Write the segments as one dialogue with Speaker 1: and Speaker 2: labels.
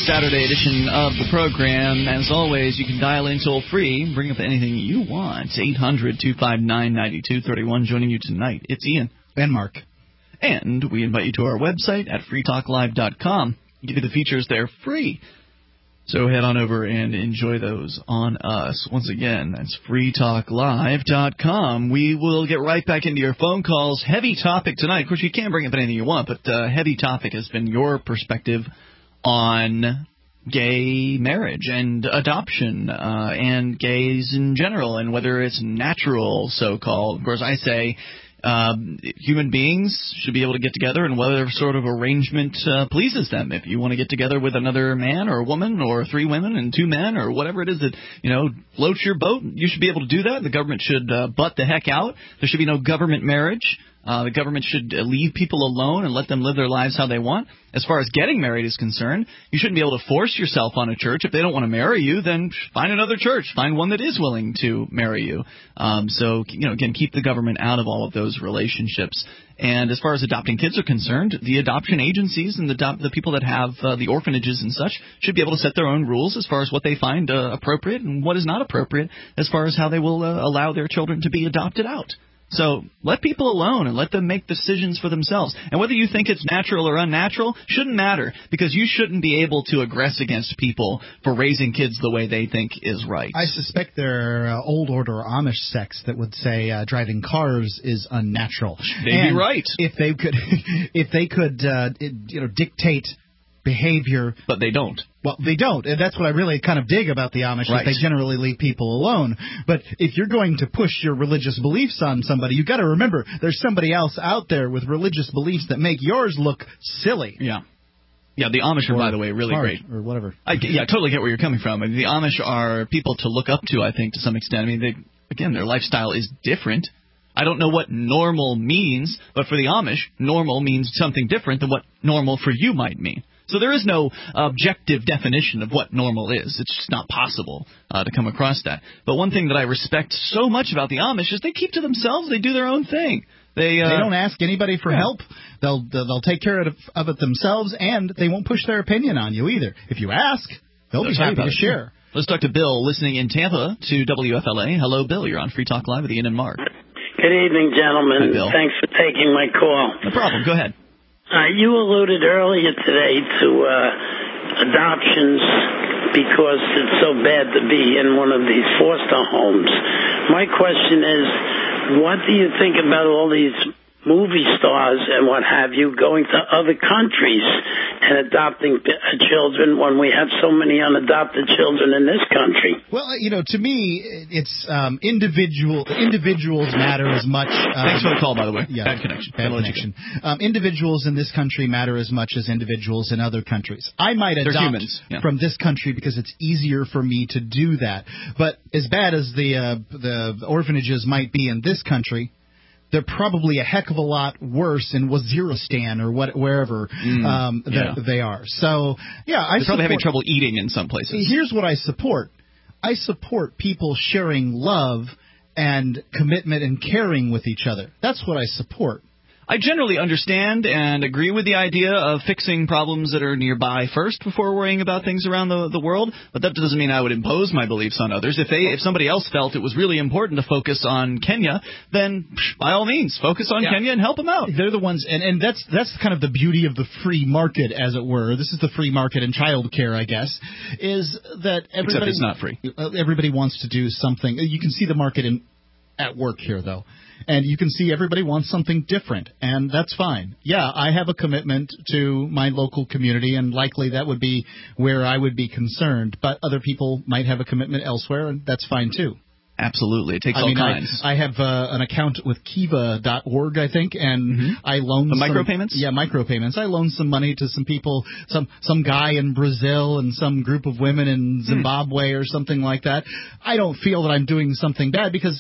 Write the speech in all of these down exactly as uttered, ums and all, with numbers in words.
Speaker 1: Saturday edition of the program. As always, you can dial in toll-free, bring up anything you want. eight hundred, two five nine, nine two three one. Joining you tonight, it's Ian.
Speaker 2: And Mark.
Speaker 1: And we invite you to our website at free talk live dot com. We give you the features there free. So head on over and enjoy those on us. Once again, that's free talk live dot com. We will get right back into your phone calls. Heavy topic tonight. Of course, you can bring up anything you want, but uh, heavy topic has been your perspective on gay marriage and adoption uh, and gays in general and whether it's natural, so-called. Of course, I say Um, human beings should be able to get together in whatever sort of arrangement uh, pleases them. If you want to get together with another man or a woman or three women and two men or whatever it is that, you know, floats your boat, you should be able to do that. The government should uh, butt the heck out. There should be no government marriage. Uh, the government should uh, leave people alone and let them live their lives how they want. As far as getting married is concerned, you shouldn't be able to force yourself on a church. If they don't want to marry you, then find another church. Find one that is willing to marry you. Um, so, you know, again, keep the government out of all of those relationships. And as far as adopting kids are concerned, the adoption agencies and the, do- the people that have uh, the orphanages and such should be able to set their own rules as far as what they find uh, appropriate and what is not appropriate as far as how they will uh, allow their children to be adopted out. So let people alone and let them make decisions for themselves. And whether you think it's natural or unnatural shouldn't matter, because you shouldn't be able to aggress against people for raising kids the way they think is right.
Speaker 2: I suspect there are uh, old order Amish sects that would say uh, driving cars is unnatural.
Speaker 1: They'd
Speaker 2: and
Speaker 1: be right.
Speaker 2: If they could, if they could, uh, you know, dictate behavior.
Speaker 1: But they don't.
Speaker 2: Well, they don't, and that's what I really kind of dig about the Amish,
Speaker 1: right.
Speaker 2: is they generally leave people alone. But if you're going to push your religious beliefs on somebody, you've got to remember there's somebody else out there with religious beliefs that make yours look silly.
Speaker 1: Yeah. Yeah, the Amish are,
Speaker 2: or
Speaker 1: by the way, really great.
Speaker 2: Or whatever.
Speaker 1: I, yeah, I totally get where you're coming from. I mean, the Amish are people to look up to, I think, to some extent. I mean, they, again, their lifestyle is different. I don't know what normal means, but for the Amish, normal means something different than what normal for you might mean. So there is no objective definition of what normal is. It's just not possible uh, to come across that. But one thing that I respect so much about the Amish is they keep to themselves. They do their own thing. They, uh,
Speaker 2: they don't ask anybody for
Speaker 1: yeah.
Speaker 2: help. They'll they'll take care of, of it themselves, and they won't push their opinion on you either. If you ask, they'll, they'll be happy to share.
Speaker 1: Let's talk to Bill, listening in Tampa to W F L A. Hello, Bill. You're on Free Talk Live with Ian and Mark.
Speaker 3: Good evening, gentlemen.
Speaker 1: Hi, Bill.
Speaker 3: Thanks for taking my call.
Speaker 1: No problem. Go ahead.
Speaker 3: Uh, you alluded earlier today to uh, adoptions because it's so bad to be in one of these foster homes. My question is, what do you think about all these movie stars and what have you going to other countries and adopting children when we have so many unadopted children in this country?
Speaker 2: Well, you know, to me, it's um, individual individuals matter as much. Um,
Speaker 1: Thanks for the call, by the way.
Speaker 2: Yeah,
Speaker 1: bad connection.
Speaker 2: Bad connection. Um, individuals in this country matter as much as individuals in other countries. I might
Speaker 1: They're
Speaker 2: adopt
Speaker 1: humans, yeah.
Speaker 2: from this country because it's easier for me to do that. But as bad as the uh, the orphanages might be in this country, they're probably a heck of a lot worse in Waziristan or what, wherever
Speaker 1: mm,
Speaker 2: um,
Speaker 1: yeah.
Speaker 2: they are. So, yeah, I
Speaker 1: They're probably
Speaker 2: support,
Speaker 1: having trouble eating in some places.
Speaker 2: Here's what I support. I support people sharing love and commitment and caring with each other. That's what I support.
Speaker 1: I generally understand and agree with the idea of fixing problems that are nearby first before worrying about things around the, the world, but that doesn't mean I would impose my beliefs on others. If they, if somebody else felt it was really important to focus on Kenya, then by all means, focus on yeah. Kenya and help them out.
Speaker 2: They're the ones, and, and that's that's kind of the beauty of the free market, as it were. This is the free market in child care, I guess, is that everybody...
Speaker 1: Except it's not free.
Speaker 2: Everybody wants to do something. You can see the market in at work here, though. And you can see everybody wants something different, and that's fine. Yeah, I have a commitment to my local community, and likely that would be where I would be concerned. But other people might have a commitment elsewhere, and that's fine, too.
Speaker 1: Absolutely. It takes
Speaker 2: I
Speaker 1: all
Speaker 2: mean,
Speaker 1: kinds.
Speaker 2: I, I have uh, an account with Kiva dot org, I think, and
Speaker 1: mm-hmm.
Speaker 2: I loan
Speaker 1: the
Speaker 2: some...
Speaker 1: micropayments?
Speaker 2: Yeah, micropayments. I loan some money to some people, some some guy in Brazil and some group of women in Zimbabwe mm. or something like that. I don't feel that I'm doing something bad because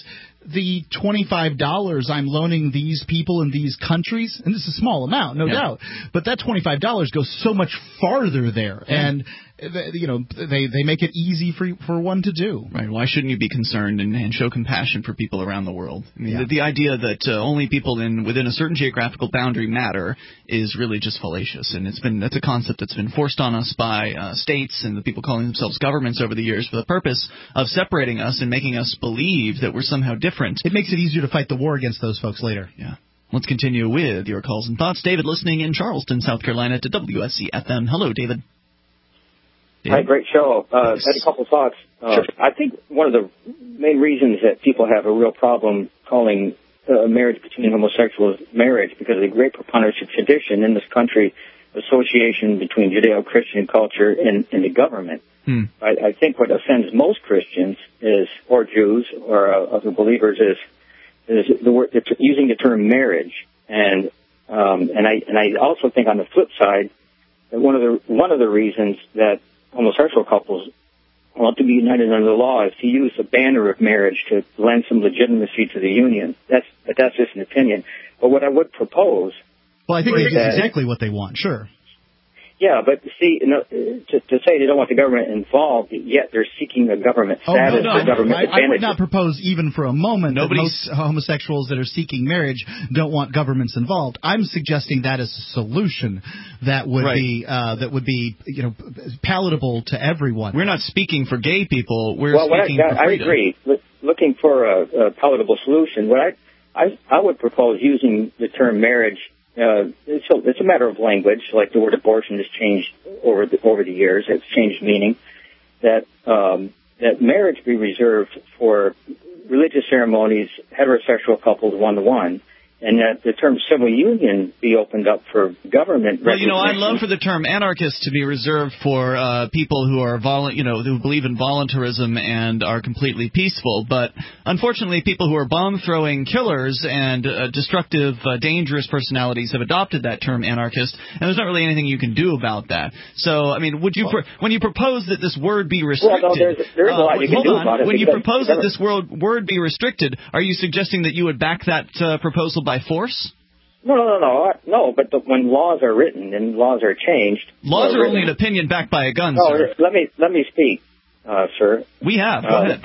Speaker 2: the twenty-five dollars I'm loaning these people in these countries, and this is a small amount, no yeah. doubt, but that twenty-five dollars goes so much farther there, yeah. and you know they they make it easy for for one to do.
Speaker 1: Right? Why shouldn't you be concerned and, and show compassion for people around the world? I mean,
Speaker 2: yeah.
Speaker 1: the, the idea that uh, only people in within a certain geographical boundary matter is really just fallacious, and it's been that's a concept that's been forced on us by uh, states and the people calling themselves governments over the years for the purpose of separating us and making us believe that we're somehow different.
Speaker 2: It makes it easier to fight the war against those folks later.
Speaker 1: Yeah. Let's continue with your calls and thoughts. David, listening in Charleston, South Carolina, to W S C F M. Hello, David.
Speaker 4: David? Hi, great show. Uh,
Speaker 1: yes.
Speaker 4: I had a couple thoughts. Uh,
Speaker 1: sure.
Speaker 4: I think one of the main reasons that people have a real problem calling uh, marriage between homosexuals marriage because of the great preponderance of tradition in this country, association between Judeo-Christian culture and, and the government.
Speaker 1: Hmm.
Speaker 4: I, I think what offends most Christians is, or Jews or uh, other believers, is is the word the, using the term marriage, and um, and I and I also think on the flip side that one of the one of the reasons that homosexual couples want to be united under the law is to use the banner of marriage to lend some legitimacy to the union. That's but that's just an opinion. But what I would propose,
Speaker 2: well, I think that's that, exactly what they want. Sure.
Speaker 4: Yeah, but see, you know, to, to say they don't want the government involved, yet they're seeking a government status.
Speaker 2: Oh, no, no,
Speaker 4: for government
Speaker 2: I, I would not propose even for a moment
Speaker 1: Nobody's...
Speaker 2: that most homosexuals that are seeking marriage don't want governments involved. I'm suggesting that as a solution that would
Speaker 1: right.
Speaker 2: be uh, that would be you know palatable to everyone.
Speaker 1: We're not speaking for gay people. We're
Speaker 4: well,
Speaker 1: speaking
Speaker 4: I,
Speaker 1: for
Speaker 4: freedom. I agree. Looking for a, a palatable solution, what I, I I would propose using the term marriage. Uh, it's, a, it's a matter of language, like the word abortion has changed over the, over the years. It's changed meaning. That um, that marriage be reserved for religious ceremonies, heterosexual couples one-to-one, and that the term civil union be opened up for government.
Speaker 1: Well, you know, I'd love for the term anarchist to be reserved for uh, people who are, volu- you know, who believe in voluntarism and are completely peaceful. But unfortunately, people who are bomb-throwing killers and uh, destructive, uh, dangerous personalities have adopted that term anarchist, and there's not really anything you can do about that. So, I mean, would you, well, pro- when you propose that this word be restricted,
Speaker 4: well, no, there's, there's a lot uh, you can
Speaker 1: hold
Speaker 4: do
Speaker 1: on,
Speaker 4: about it.
Speaker 1: When you propose that this word word be restricted, are you suggesting that you would back that uh, proposal by force?
Speaker 4: No, no, no, no, no. But the, when laws are written and laws are changed,
Speaker 1: laws are,
Speaker 4: are
Speaker 1: only an opinion backed by a gun,
Speaker 4: no,
Speaker 1: sir.
Speaker 4: Let me let me speak, uh, sir.
Speaker 1: We have. Go
Speaker 4: uh,
Speaker 1: ahead.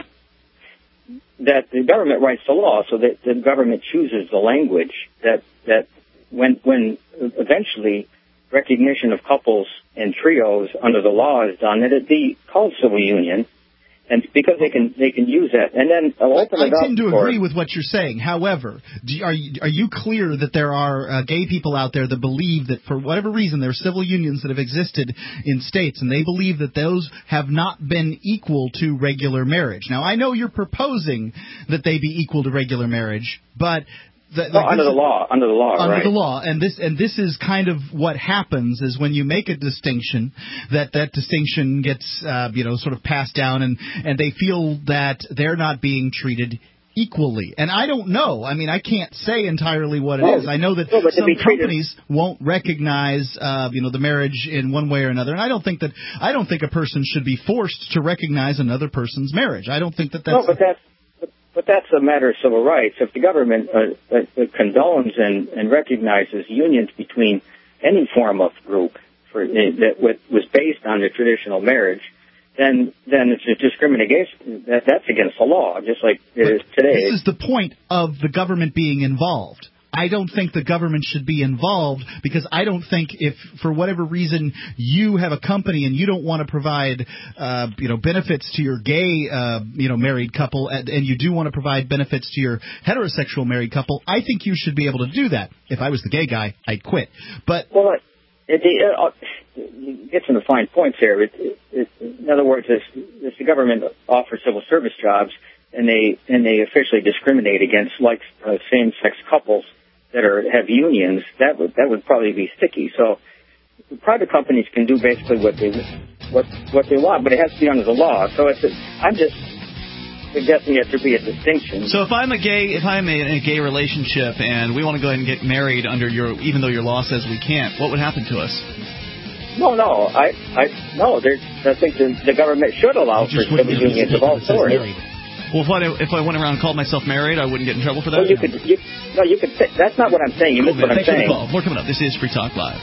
Speaker 4: That the government writes the law, so that the government chooses the language that that when when eventually recognition of couples and trios under the law is done, that it be called civil union. And because they can, they can use that, and then I'll open
Speaker 2: I,
Speaker 4: it up.
Speaker 2: I tend to
Speaker 4: for,
Speaker 2: agree with what you're saying. However, do you, are you, are you clear that there are uh, gay people out there that believe that for whatever reason there are civil unions that have existed in states, and they believe that those have not been equal to regular marriage? Now, I know you're proposing that they be equal to regular marriage, but The,
Speaker 4: like oh, under the law, under the law,
Speaker 2: under
Speaker 4: right.
Speaker 2: the law, and this and this is kind of what happens is when you make a distinction, that that distinction gets uh, you know sort of passed down, and and they feel that they're not being treated equally. And I don't know. I mean, I can't say entirely what it
Speaker 4: well,
Speaker 2: is. I know that
Speaker 4: no,
Speaker 2: some companies won't recognize uh, you know the marriage in one way or another, and I don't think that I don't think a person should be forced to recognize another person's marriage. I don't think that that's.
Speaker 4: No, but that's. But that's a matter of civil rights. If the government uh, uh, condones and, and recognizes unions between any form of group for, uh, that was based on the traditional marriage, then then it's a discrimination. That, that's against the law, just like it is today.
Speaker 2: This is the point of the government being involved. I don't think the government should be involved because I don't think if, for whatever reason, you have a company and you don't want to provide, uh, you know, benefits to your gay, uh, you know, married couple, and, and you do want to provide benefits to your heterosexual married couple, I think you should be able to do that. If I was the gay guy, I'd quit. But
Speaker 4: well, it, it, uh, it gets into fine points here. It, it, it, in other words, if, if the government offers civil service jobs and they and they officially discriminate against like uh, same-sex couples that are have unions, that would that would probably be sticky. So private companies can do basically what they what what they want, but it has to be under the law. So it's a, I'm just suggesting that there be a distinction.
Speaker 1: So if I'm a gay if I'm in a gay relationship and we want to go ahead and get married under your even though your law says we can't, what would happen to us?
Speaker 4: No, no, I I no. There's I think the, the government should allow for civil unions of all sorts.
Speaker 1: Well, if I, if I went around and called myself married, I wouldn't get in trouble for that?
Speaker 4: Well, you could, you, no, you could say, that's not what I'm saying. You
Speaker 1: Cool,
Speaker 4: missed what I'm
Speaker 1: Thanks
Speaker 4: saying.
Speaker 1: for the call. More coming up. This is Free Talk Live.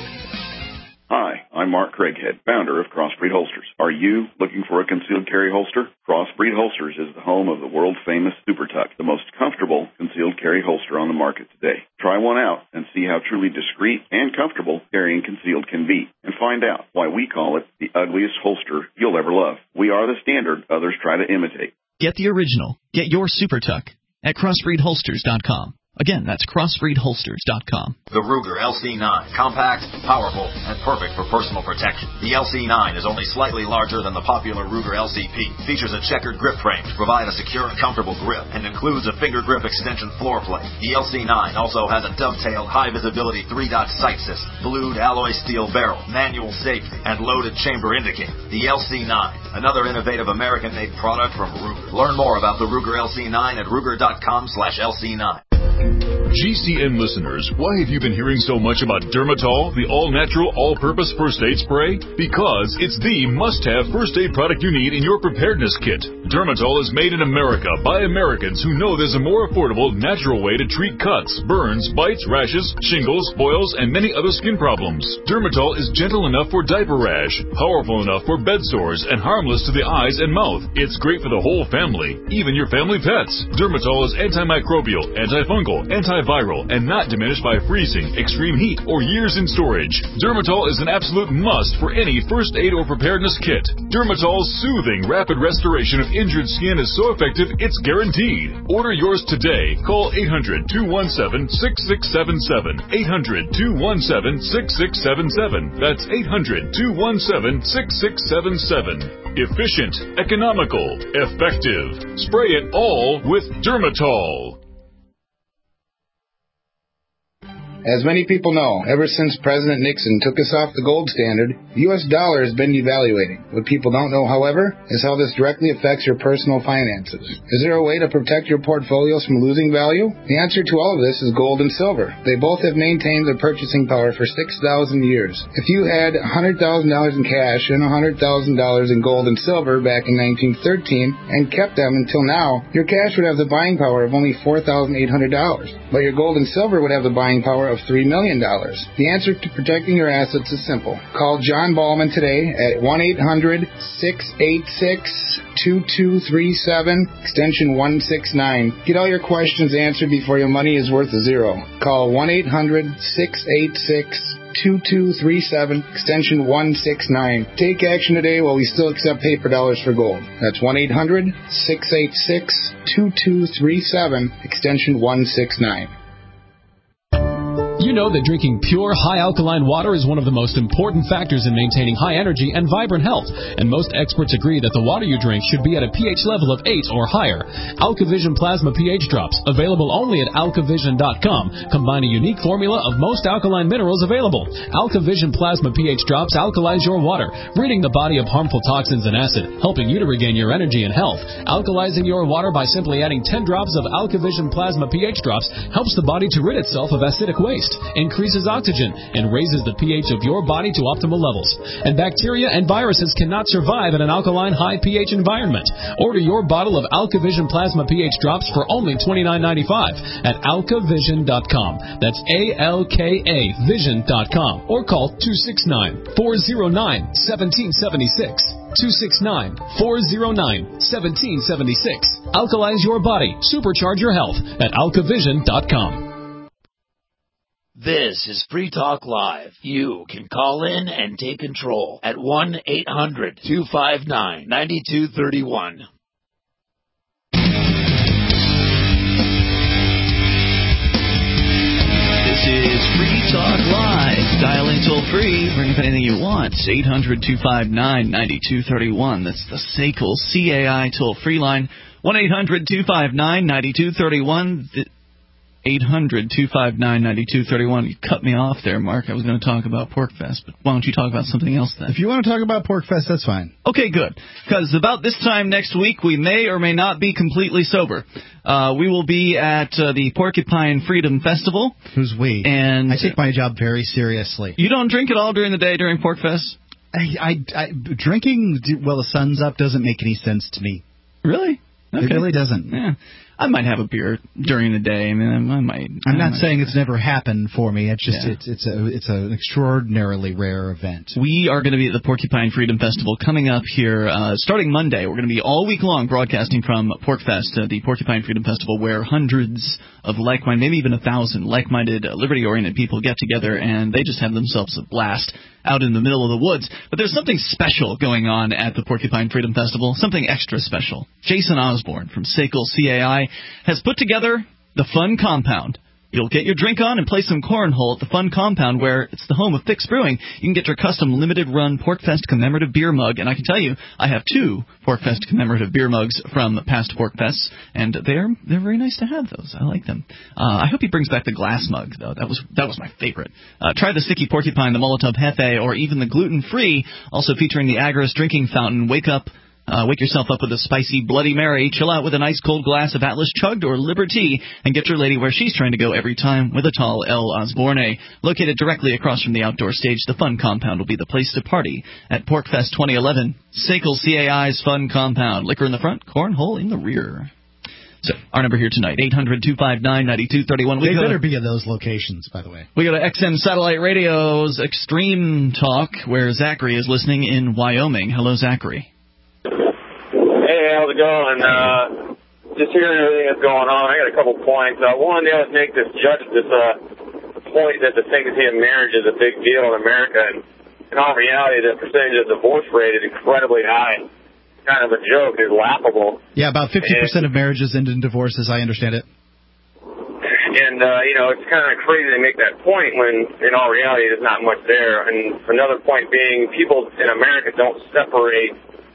Speaker 5: Hi, I'm Mark Craighead, founder of Crossbreed Holsters. Are you looking for a concealed carry holster? Crossbreed Holsters is the home of the world-famous Super Tuck, the most comfortable concealed carry holster on the market today. Try one out and see how truly discreet and comfortable carrying concealed can be, and find out why we call it the ugliest holster you'll ever love. We are the standard others try to imitate.
Speaker 1: Get the original. Get your Super Tuck at crossbreed holsters dot com. Again, that's crossbreed holsters dot com.
Speaker 6: The Ruger L C nine. Compact, powerful, and perfect for personal protection. The L C nine is only slightly larger than the popular Ruger L C P. Features a checkered grip frame to provide a secure and comfortable grip, and includes a finger grip extension floor plate. The L C nine also has a dovetailed high-visibility three-dot sight system, blued alloy steel barrel, manual safety, and loaded chamber indicator. The L C nine, another innovative American-made product from Ruger. Learn more about the Ruger L C nine at ruger dot com slash L C nine.
Speaker 7: G C N listeners, why have you been hearing so much about Dermatol, the all-natural, all-purpose first aid spray? Because it's the must-have first aid product you need in your preparedness kit. Dermatol is made in America by Americans who know there's a more affordable, natural way to treat cuts, burns, bites, rashes, shingles, boils, and many other skin problems. Dermatol is gentle enough for diaper rash, powerful enough for bed sores, and harmless to the eyes and mouth. It's great for the whole family, even your family pets. Dermatol is antimicrobial, antifungal, antiviral, and not diminished by freezing, extreme heat, or years in storage. Dermatol is an absolute must for any first aid or preparedness kit. Dermatol's soothing, rapid restoration of injured skin is so effective, it's guaranteed. Order yours today. Call eight hundred, two one seven, six six seven seven. eight hundred, two one seven, six six seven seven. That's eight hundred, two one seven, six six seven seven. Efficient, economical, effective. Spray it all with Dermatol.
Speaker 8: As many people know, ever since President Nixon took us off the gold standard, the U S dollar has been devaluating. What people don't know, however, is how this directly affects your personal finances. Is there a way to protect your portfolios from losing value? The answer to all of this is gold and silver. They both have maintained their purchasing power for six thousand years. If you had one hundred thousand dollars in cash and one hundred thousand dollars in gold and silver back in nineteen thirteen and kept them until now, your cash would have the buying power of only four thousand eight hundred dollars, but your gold and silver would have the buying power of three million dollars. The answer to protecting your assets is simple. Call John Ballman today at one eight hundred, six eight six, two two three seven, extension one six nine. Get all your questions answered before your money is worth a zero. Call one eight hundred, six eight six, two two three seven, extension one six nine. Take action today while we still accept paper dollars for gold. That's one eight hundred, six eight six, two two three seven, extension one six nine.
Speaker 9: You know that drinking pure, high-alkaline water is one of the most important factors in maintaining high energy and vibrant health, and most experts agree that the water you drink should be at a pH level of eight or higher. AlkaVision Plasma pH Drops, available only at alkavision dot com, combine a unique formula of most alkaline minerals available. AlkaVision Plasma pH Drops alkalize your water, ridding the body of harmful toxins and acid, helping you to regain your energy and health. Alkalizing your water by simply adding ten drops of AlkaVision Plasma pH Drops helps the body to rid itself of acidic waste, increases oxygen, and raises the pH of your body to optimal levels. And bacteria and viruses cannot survive in an alkaline high pH environment. Order your bottle of AlkaVision Plasma pH Drops for only twenty-nine ninety-five at alkavision dot com. That's A L K A vision dot com. Or call two six nine, four zero nine, one seven seven six. two six nine, four zero nine, one seven seven six. Alkalize your body. Supercharge your health at alkavision dot com.
Speaker 10: This is Free Talk Live. You can call in and take control at one eight hundred, two five nine, nine two three one.
Speaker 1: This is Free Talk Live. Dial in toll free. Bring up anything you want. eight hundred, two five nine, nine two three one. That's the S A C L C A I toll free line. one eight hundred, two five nine, nine two three one. eight hundred, two five nine, nine two three one. You cut me off there, Mark. I was going to talk about PorcFest, but why don't you talk about something else then?
Speaker 2: If you want to talk about PorcFest, that's fine.
Speaker 1: Okay, good. Because about this time next week, we may or may not be completely sober. Uh, we will be at uh, the Porcupine Freedom Festival.
Speaker 2: Who's we?
Speaker 1: And
Speaker 2: I take my job very seriously.
Speaker 1: You don't drink at all during the day during PorcFest?
Speaker 2: I, I, I, drinking while the sun's up doesn't make any sense to me.
Speaker 1: Really? Okay.
Speaker 2: It really doesn't.
Speaker 1: Yeah. I might have a beer during the day. I mean, I might.
Speaker 2: I'm
Speaker 1: I
Speaker 2: not
Speaker 1: might.
Speaker 2: saying it's never happened for me. It's just
Speaker 1: Yeah.
Speaker 2: it's it's a it's an extraordinarily rare event.
Speaker 1: We are going to be at the Porcupine Freedom Festival coming up here uh, starting Monday. We're going to be all week long broadcasting from PorcFest, uh, the Porcupine Freedom Festival, where hundreds of like-minded, maybe even a thousand like-minded, uh, liberty-oriented people get together, and they just have themselves a blast out in the middle of the woods. But there's something special going on at the Porcupine Freedom Festival, something extra special. Jason Osborne from S A C L C A I has put together the Fun Compound. You'll get your drink on and play some cornhole at the Fun Compound, where it's the home of Fix Brewing. You can get your custom limited-run PorcFest commemorative beer mug, and I can tell you, I have two PorcFest commemorative beer mugs from past PorcFests, and they're they're very nice to have those. I like them. Uh, I hope he brings back the glass mug, though. That was that was my favorite. Uh, try the Sticky Porcupine, the Molotov Hefe, or even the gluten-free, also featuring the Agorist drinking fountain. Wake up. Uh, wake yourself up with a spicy Bloody Mary, chill out with an ice-cold glass of Atlas Chugged or Liberty, and get your lady where she's trying to go every time with a tall L. Osborne. Located directly across from the outdoor stage, the Fun Compound will be the place to party at PorcFest twenty eleven. S A C L C A I's Fun Compound. Liquor in the front, cornhole in the rear. So, our number here tonight, eight hundred, two five nine, nine two three one.
Speaker 2: They better be at those locations, by the way.
Speaker 1: We go to X M Satellite Radio's Extreme Talk, where Zachary is listening in Wyoming. Hello, Zachary.
Speaker 11: Hey, how's it going? Uh, just hearing everything that's going on, I got a couple points. Uh, one, they always make this judge this uh, point that the sanctity of marriage is a big deal in America, and in all reality, the percentage of divorce rate is incredibly high. Kind of a joke. It's laughable.
Speaker 2: Yeah, about fifty percent of marriages end in divorce, as I understand it.
Speaker 11: And, uh, you know, it's kind of crazy to make that point when, in all reality, there's not much there. And another point being, people in America don't separate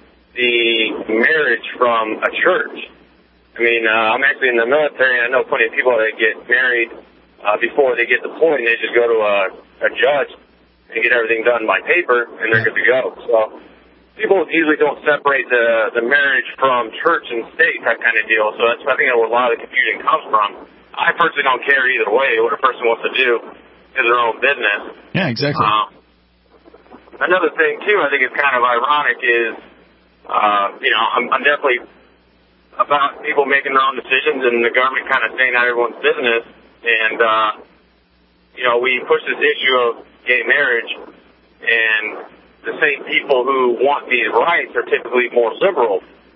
Speaker 11: the marriage from a church. I mean, uh, I'm actually in the military, and I know plenty of people that get married uh, before they get deployed, and they just go to a, a judge and get everything done by paper, and they're good to go. So people usually don't separate the, the marriage from church and state, that kind of deal. So that's, I think, where a lot of the confusion comes from. I personally don't care either way. What a person wants to do is their own business.
Speaker 1: Yeah, exactly.
Speaker 11: Uh, another thing, too, I think is kind of ironic is, Uh, you know, I'm, I'm definitely about people making their own decisions and the government kind of staying out of everyone's business. And, uh, you know, we push this issue of gay marriage, and the same people who want these rights are typically more liberal.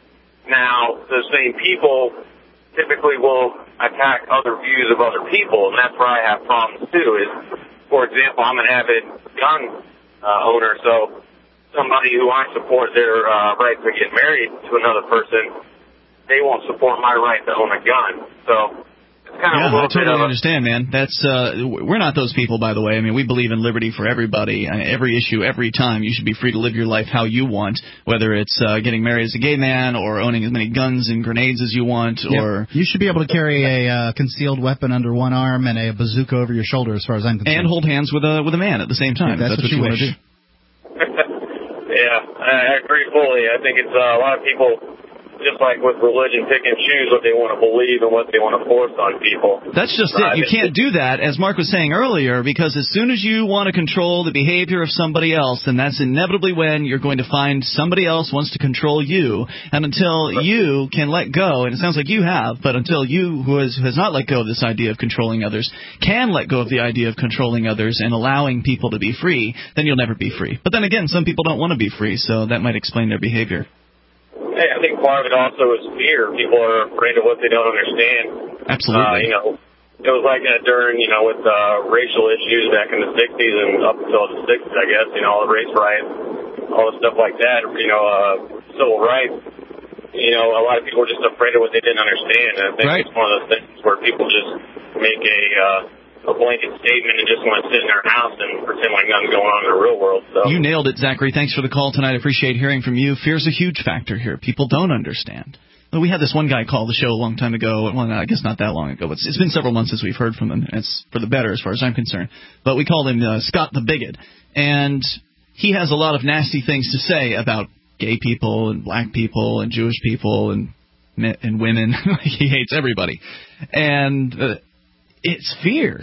Speaker 11: Now, the same people typically will attack other views of other people, and that's where I have problems, too, is, for example, I'm an avid gun uh, owner, so somebody who I support their uh, right to get married to another person, they won't support my right to own a gun. So it's kind
Speaker 1: yeah,
Speaker 11: of a little
Speaker 1: I totally
Speaker 11: bit of
Speaker 1: understand, man. That's uh, we're not those people, by the way. I mean, we believe in liberty for everybody, uh, every issue, every time. You should be free to live your life how you want, whether it's uh, getting married as a gay man or owning as many guns and grenades as you want.
Speaker 2: Yep.
Speaker 1: Or
Speaker 2: you should be able to carry a uh, concealed weapon under one arm and a bazooka over your shoulder, as far as I'm concerned.
Speaker 1: And hold hands with a with a man at the same time.
Speaker 2: Yeah, that's,
Speaker 1: that's
Speaker 2: what,
Speaker 1: what,
Speaker 2: you,
Speaker 1: you
Speaker 2: wish.
Speaker 1: want to do.
Speaker 11: Yeah, I agree fully. I think it's uh, a lot of people, just like with religion, pick and choose what they want to believe and what they want to force on people.
Speaker 1: That's just
Speaker 11: uh,
Speaker 1: it. You can't do that, as Mark was saying earlier, because as soon as you want to control the behavior of somebody else, then that's inevitably when you're going to find somebody else wants to control you. And until you can let go, and it sounds like you have, but until you, who has, has not let go of this idea of controlling others, can let go of the idea of controlling others and allowing people to be free, then you'll never be free. But then again, some people don't want to be free, so that might explain their behavior.
Speaker 11: Hey, I think part of it also is fear. People are afraid of what they don't understand.
Speaker 1: Absolutely.
Speaker 11: Uh, you know, it was like that during, you know, with uh, racial issues back in the sixties and up until the sixties, I guess, you know, all the race riots, all the stuff like that, you know, uh, civil rights. You know, a lot of people were just afraid of what they didn't understand. And I think right. It's one of those things where people just make a, uh, a blanket statement and just want to sit in their house and pretend like nothing's going on in the real world. So.
Speaker 1: You nailed it, Zachary. Thanks for the call tonight. I appreciate hearing from you. Fear's a huge factor here. People don't understand. We had this one guy call the show a long time ago. Well, I guess not that long ago, but it's been several months since we've heard from him. It's for the better as far as I'm concerned. But we called him uh, Scott the Bigot. And he has a lot of nasty things to say about gay people and black people and Jewish people and and women. He hates everybody. And uh, it's fear.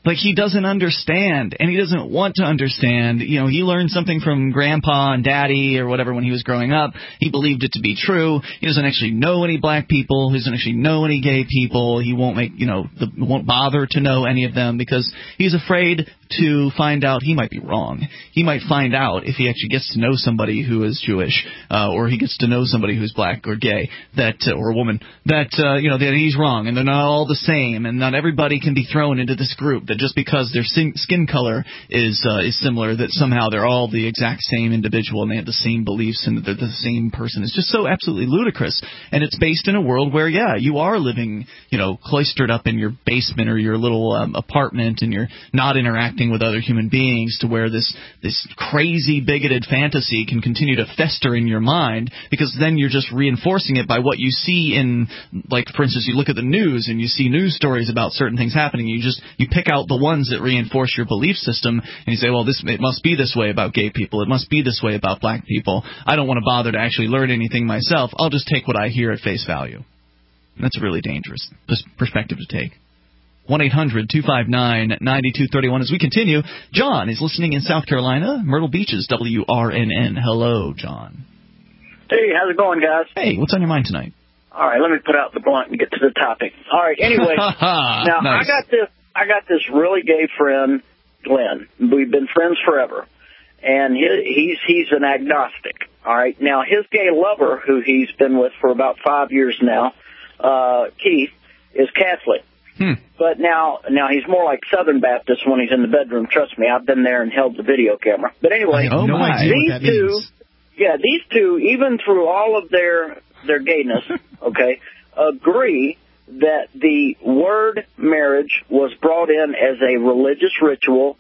Speaker 1: Like, he doesn't understand, and he doesn't want to understand. You know, he learned something from grandpa and daddy or whatever when he was growing up. He believed it to be true. He doesn't actually know any black people. He doesn't actually know any gay people. He won't make, you know, the, won't bother to know any of them because he's afraid to find out he might be wrong. He might find out if he actually gets to know somebody who is Jewish, uh, or he gets to know somebody who's black or gay, that uh, or a woman, that uh, you know that he's wrong and they're not all the same, and not everybody can be thrown into this group. That just because their skin color is uh, is similar, that somehow they're all the exact same individual and they have the same beliefs and that they're the same person. It's just so absolutely ludicrous, and it's based in a world where yeah, you are living, you know, cloistered up in your basement or your little um, apartment, and you're not interacting with other human beings, to where this this crazy bigoted fantasy can continue to fester in your mind, because then you're just reinforcing it by what you see in, like, for instance, you look at the news and you see news stories about certain things happening. You just you pick out the ones that reinforce your belief system, and you say, well, this it must be this way about gay people. It must be this way about black people. I don't want to bother to actually learn anything myself. I'll just take what I hear at face value. And that's a really dangerous perspective to take. one eight hundred two five nine nine two three one. As we continue, John is listening in South Carolina, Myrtle Beaches, W R N N. Hello, John.
Speaker 12: Hey, how's it going, guys?
Speaker 1: Hey, what's on your mind tonight?
Speaker 12: All right, let me put out the blunt and get to the topic. All right, anyway, now
Speaker 1: nice.
Speaker 12: I got this I got this really gay friend, Glenn. We've been friends forever, and he, he's he's an agnostic. All right, now his gay lover, who he's been with for about five years now, uh, Keith, is Catholic.
Speaker 1: Hmm.
Speaker 12: But now, now he's more like Southern Baptist when he's in the bedroom. Trust me, I've been there and held the video camera. But anyway,
Speaker 1: oh no
Speaker 12: these two,
Speaker 1: means.
Speaker 12: yeah, these two, even through all of their their gayness, okay, agree that the word marriage was brought in as a religious ritual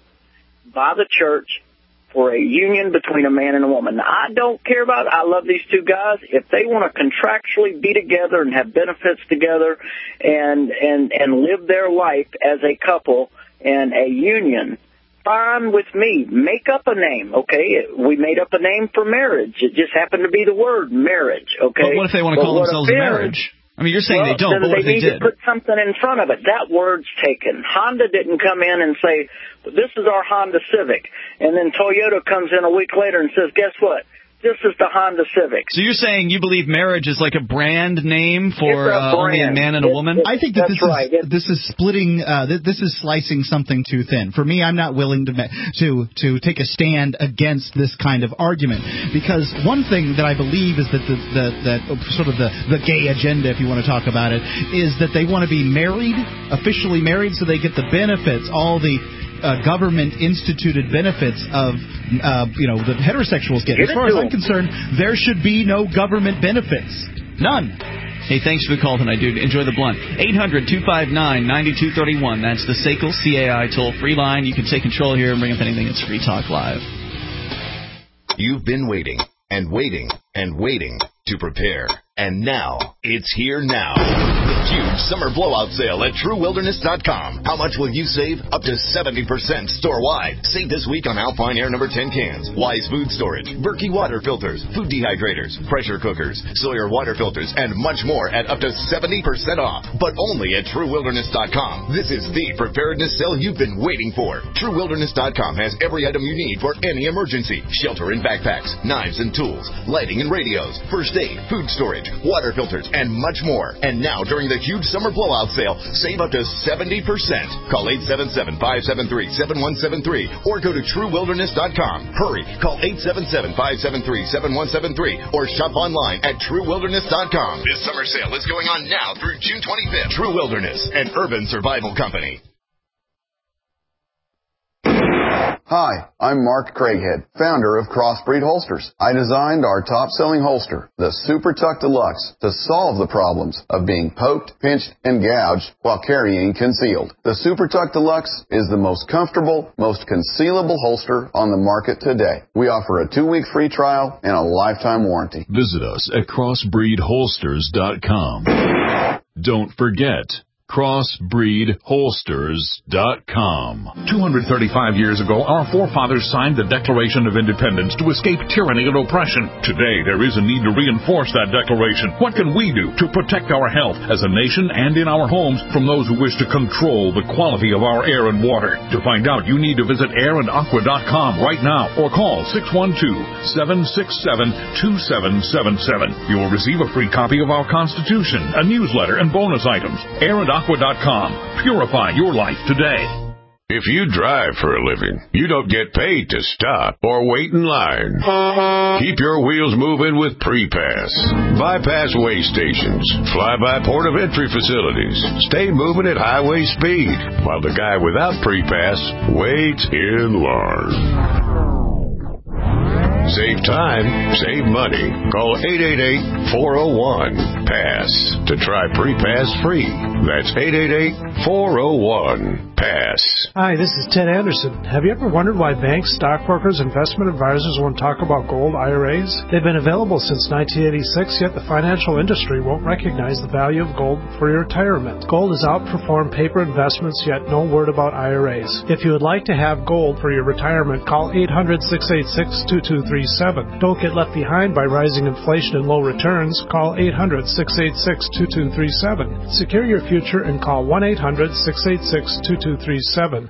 Speaker 12: by the church for a union between a man and a woman. Now, I don't care about it. I love these two guys. If they want to contractually be together and have benefits together and and and live their life as a couple and a union, fine with me. Make up a name, okay? We made up a name for marriage. It just happened to be the word marriage, okay?
Speaker 1: But what if they want to
Speaker 12: but
Speaker 1: call themselves
Speaker 12: offends,
Speaker 1: marriage? I mean, you're saying
Speaker 12: well,
Speaker 1: they don't,
Speaker 12: then
Speaker 1: but what
Speaker 12: they
Speaker 1: if they
Speaker 12: need
Speaker 1: did?
Speaker 12: to put something in front of it. That word's taken. Honda didn't come in and say, this is our Honda Civic. And then Toyota comes in a week later and says, guess what? This is the Honda Civic.
Speaker 1: So you're saying you believe marriage is like a brand name for
Speaker 12: a
Speaker 1: uh, only a
Speaker 12: brand.
Speaker 1: man and a
Speaker 12: It-
Speaker 1: woman?
Speaker 12: it-
Speaker 2: I think that
Speaker 12: That's
Speaker 2: this
Speaker 12: right.
Speaker 2: is this is splitting. Uh, th- this is slicing something too thin. For me, I'm not willing to ma- to to take a stand against this kind of argument, because one thing that I believe is that the, the that sort of the the gay agenda, if you want to talk about it, is that they want to be married, officially married, so they get the benefits, all the Uh, government-instituted benefits of, uh, you know, the heterosexuals get.
Speaker 12: Give
Speaker 2: As far
Speaker 12: it
Speaker 2: as
Speaker 12: to
Speaker 2: I'm
Speaker 12: them.
Speaker 2: concerned, there should be no government benefits. None.
Speaker 1: Hey, thanks for the call tonight, dude. Enjoy the blunt. eight hundred two five nine nine two three one. That's the S A C L C A I toll-free line. You can take control here and bring up anything. It's Free Talk Live.
Speaker 13: You've been waiting and waiting and waiting to prepare. And now, it's here now. The huge summer blowout sale at True Wilderness dot com. How much will you save? Up to seventy percent store-wide. Save this week on Alpine Air number ten cans, Wise Food Storage, Berkey water filters, food dehydrators, pressure cookers, Sawyer water filters, and much more at up to seventy percent off. But only at True Wilderness dot com. This is the preparedness sale you've been waiting for. True Wilderness dot com has every item you need for any emergency. Shelter and backpacks, knives and tools, lighting and radios, first aid, food storage, water filters, and much more. And now, during the huge summer blowout sale, save up to seventy percent. Call eight seven seven, five seven three, seven one seven three or go to True Wilderness dot com. Hurry, call eight seven seven, five seven three, seven one seven three or shop online at True Wilderness dot com. This summer sale is going on now through June twenty-fifth. True Wilderness, an urban survival company.
Speaker 14: Hi, I'm Mark Craighead, founder of Crossbreed Holsters. I designed our top-selling holster, the Super Tuck Deluxe, to solve the problems of being poked, pinched, and gouged while carrying concealed. The Super Tuck Deluxe is the most comfortable, most concealable holster on the market today. We offer a two-week free trial and a lifetime warranty.
Speaker 7: Visit us at crossbreed holsters dot com. Don't forget, crossbreed holsters dot com.
Speaker 15: two hundred thirty-five years ago, our forefathers signed the Declaration of Independence to escape tyranny and oppression. Today, there is a need to reinforce that declaration. What can we do to protect our health as a nation and in our homes from those who wish to control the quality of our air and water? To find out, you need to visit air and aqua dot com right now or call six one two, seven six seven, two seven seven seven. You will receive a free copy of our Constitution, a newsletter, and bonus items. air and aqua dot com. Purify your life today.
Speaker 16: If you drive for a living, you don't get paid to stop or wait in line. Keep your wheels moving with Pre-Pass. Bypass way stations, fly-by port of entry facilities. Stay moving at highway speed while the guy without Pre-Pass waits in line. Save time, save money. Call eight eight eight, four oh one, PASS to try Pre-Pass free. That's eight eight eight, four oh one, PASS.
Speaker 17: Hi, this is Ted Anderson. Have you ever wondered why banks, stockbrokers, investment advisors won't talk about gold I R As? They've been available since nineteen eighty-six, yet the financial industry won't recognize the value of gold for your retirement. Gold has outperformed paper investments, yet no word about I R As. If you would like to have gold for your retirement, call eight hundred, six eight six, two two three seven. Don't get left behind by rising inflation and low returns. Call eight hundred, six eight six, two two three seven. Secure your future and call one eight hundred, six eight six, two two three seven.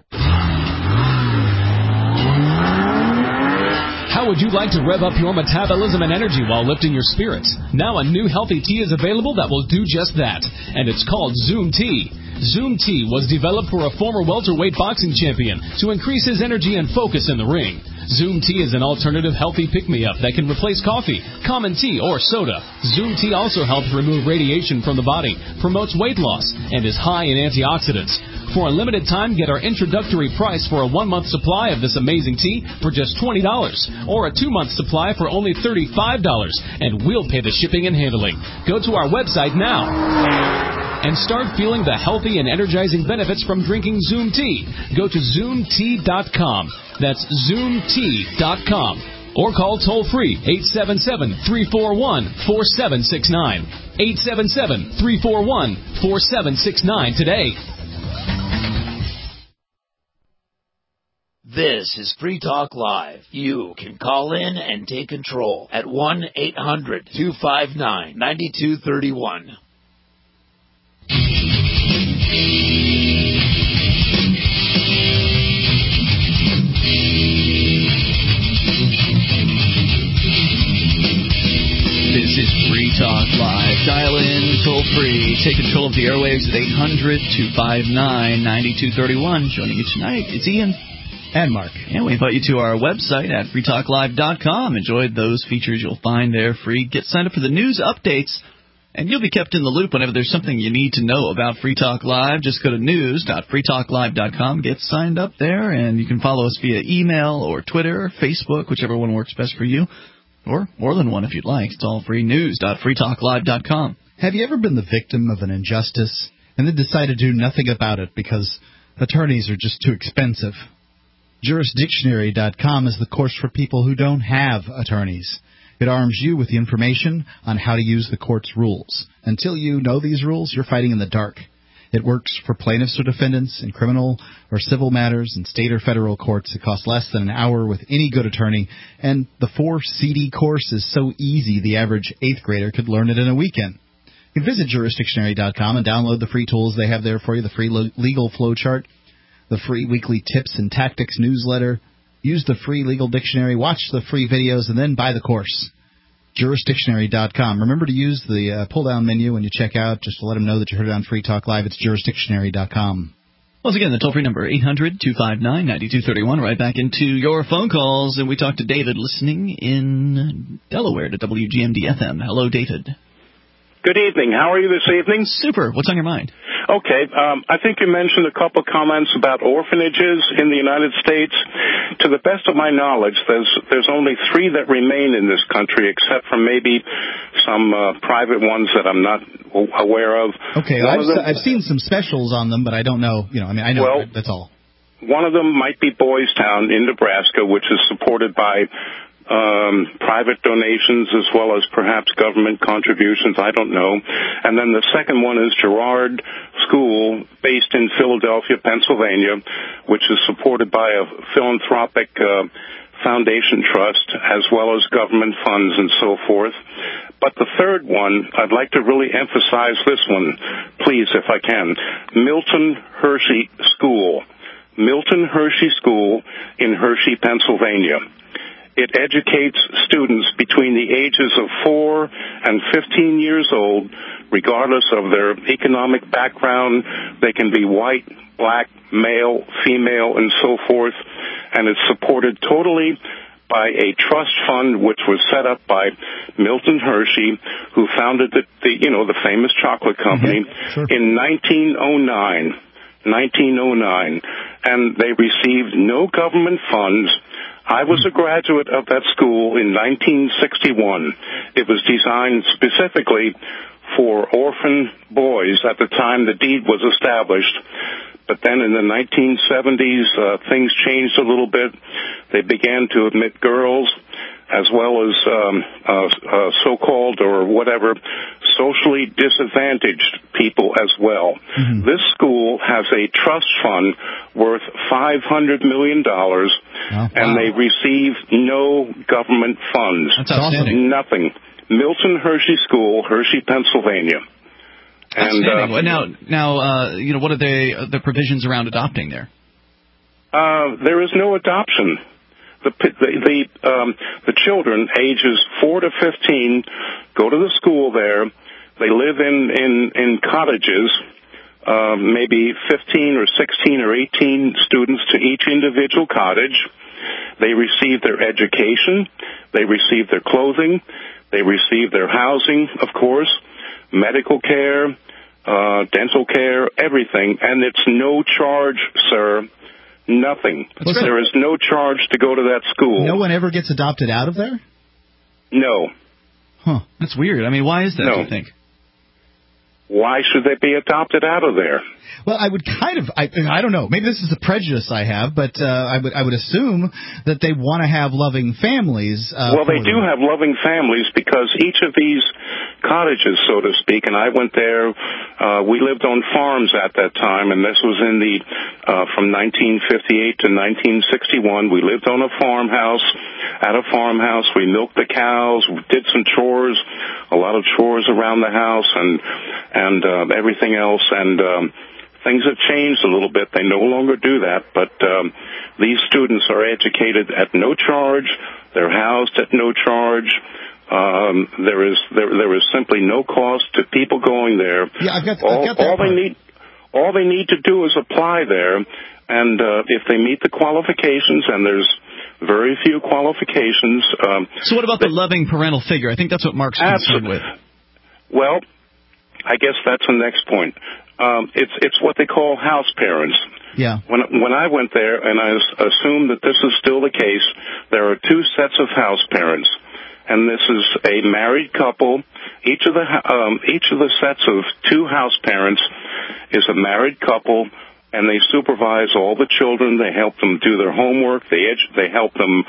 Speaker 9: How would you like to rev up your metabolism and energy while lifting your spirits? Now a new healthy tea is available that will do just that, and it's called Zoom Tea. Zoom Tea was developed for a former welterweight boxing champion to increase his energy and focus in the ring. Zoom Tea is an alternative healthy pick-me-up that can replace coffee, common tea, or soda. Zoom Tea also helps remove radiation from the body, promotes weight loss, and is high in antioxidants. For a limited time, get our introductory price for a one-month supply of this amazing tea for just twenty dollars, or a two-month supply for only thirty-five dollars, and we'll pay the shipping and handling. Go to our website now and start feeling the healthy and energizing benefits from drinking Zoom Tea. Go to zoom tea dot com. That's zoom tea dot com. Or call toll-free eight seven seven, three four one, four seven six nine. eight seven seven, three four one, four seven six nine today.
Speaker 10: This is Free Talk Live. You can call in and take control at one eight hundred, two five nine, nine two three one.
Speaker 1: This is Free Talk Live. Dial in, toll free. Take control of the airwaves at eight hundred, two five nine, nine two three one. Joining you tonight, it's Ian.
Speaker 2: And Mark.
Speaker 1: And we invite you to our website at free talk live dot com. Enjoy those features you'll find there free. Get signed up for the news updates, and you'll be kept in the loop whenever there's something you need to know about Free Talk Live. Just go to news dot free talk live dot com. Get signed up there, and you can follow us via email or Twitter or Facebook, whichever one works best for you. Or more than one if you'd like. It's all free. news dot free talk live dot com.
Speaker 2: Have you ever been the victim of an injustice and then decided to do nothing about it because attorneys are just too expensive? Jurisdictionary dot com is the course for people who don't have attorneys. It arms you with the information on how to use the court's rules. Until you know these rules, you're fighting in the dark. It works for plaintiffs or defendants in criminal or civil matters in state or federal courts. It costs less than an hour with any good attorney, and the four C D course is so easy the average eighth grader could learn it in a weekend. You can visit Jurisdictionary dot com and download the free tools they have there for you, the free legal flowchart, the free weekly tips and tactics newsletter. Use the free legal dictionary, watch the free videos, and then buy the course. Jurisdictionary dot com. Remember to use the uh, pull-down menu when you check out, just to let them know that you heard it on Free Talk Live. It's Jurisdictionary dot com.
Speaker 1: Once again, the toll-free number, eight hundred, two five nine, nine two three one. Right back into your phone calls, and we talked to David listening in Delaware to W G M D F M. Hello, David.
Speaker 18: Good evening. How are you this evening?
Speaker 1: Super. What's on your mind?
Speaker 18: Okay. Um, I think you mentioned a couple comments about orphanages in the United States. To the best of my knowledge, there's there's only three that remain in this country, except for maybe some uh, private ones that I'm not aware of.
Speaker 2: Okay. I've, them, I've seen some specials on them, but I don't know. You know, I mean, I know.
Speaker 18: Well,
Speaker 2: that's all.
Speaker 18: One of them might be Boys Town in Nebraska, which is supported by um, private donations as well as perhaps government contributions. I don't know. And then the second one is Girard School, based in Philadelphia, Pennsylvania, which is supported by a philanthropic uh, foundation trust as well as government funds and so forth. But the third one, I'd like to really emphasize this one, please, if I can. Milton Hershey School. Milton Hershey School in Hershey, Pennsylvania. It educates students between the ages of four and fifteen years old, regardless of their economic background. They can be white, black, male, female, and so forth. And it's supported totally by a trust fund which was set up by Milton Hershey, who founded the, the you know, the famous chocolate company mm-hmm. sure. in nineteen oh nine. nineteen oh nine. And they received no government funds. I was a graduate of that school in nineteen sixty-one. It was designed specifically for orphan boys at the time the deed was established. But then in the nineteen seventies, uh, things changed a little bit. They began to admit girls as well as um, uh, uh, so-called or whatever socially disadvantaged people as well. Mm-hmm. This school has a trust fund worth five hundred million dollars, oh, wow. and they receive no government funds.
Speaker 1: That's outstanding.
Speaker 18: Nothing. Milton Hershey School, Hershey, Pennsylvania.
Speaker 1: And uh, now, now, uh, you know, what are the uh, the provisions around adopting there?
Speaker 18: Uh, there is no adoption. The the the, um, the children, ages four to fifteen, go to the school there. They live in in in cottages, uh, maybe fifteen or sixteen or eighteen students to each individual cottage. They receive their education. They receive their clothing. They receive their housing, of course, medical care, uh, dental care, everything, and it's no charge, sir. Nothing. That's there right. is no charge to go to that school.
Speaker 2: No one ever gets adopted out of there?
Speaker 18: No.
Speaker 1: Huh. That's weird. I mean, why is that,
Speaker 18: no.
Speaker 1: do you think?
Speaker 18: Why should they be adopted out of there?
Speaker 2: Well, I would kind of, I, I don't know, maybe this is a prejudice I have, but uh, I would I would assume that they want to have loving families. Uh,
Speaker 18: well, they do them. have loving families because each of these cottages, so to speak, and I went there, uh, we lived on farms at that time, and this was in the, uh, from nineteen fifty-eight to nineteen sixty-one. We lived on a farmhouse, at a farmhouse. We milked the cows, we did some chores, a lot of chores around the house, and and uh, everything else, and um, things have changed a little bit. They no longer do that, but um, these students are educated at no charge. They're housed at no charge. Um, there is there there is simply no cost to people going there.
Speaker 2: Yeah, I've got,
Speaker 18: all,
Speaker 2: I've got that
Speaker 18: all
Speaker 2: part.
Speaker 18: they need all they need to do is apply there, and uh, if they meet the qualifications, and there's very few qualifications. Um,
Speaker 1: so what about they, the loving parental figure? I think that's what Mark's concerned with.
Speaker 18: Well, I guess that's the next point. Um, it's it's what they call house parents.
Speaker 2: Yeah.
Speaker 18: When when I went there, and I assume that this is still the case, there are two sets of house parents, and this is a married couple. Each of the um, each of the sets of two house parents is a married couple, and they supervise all the children. They help them do their homework. They edu- they help them,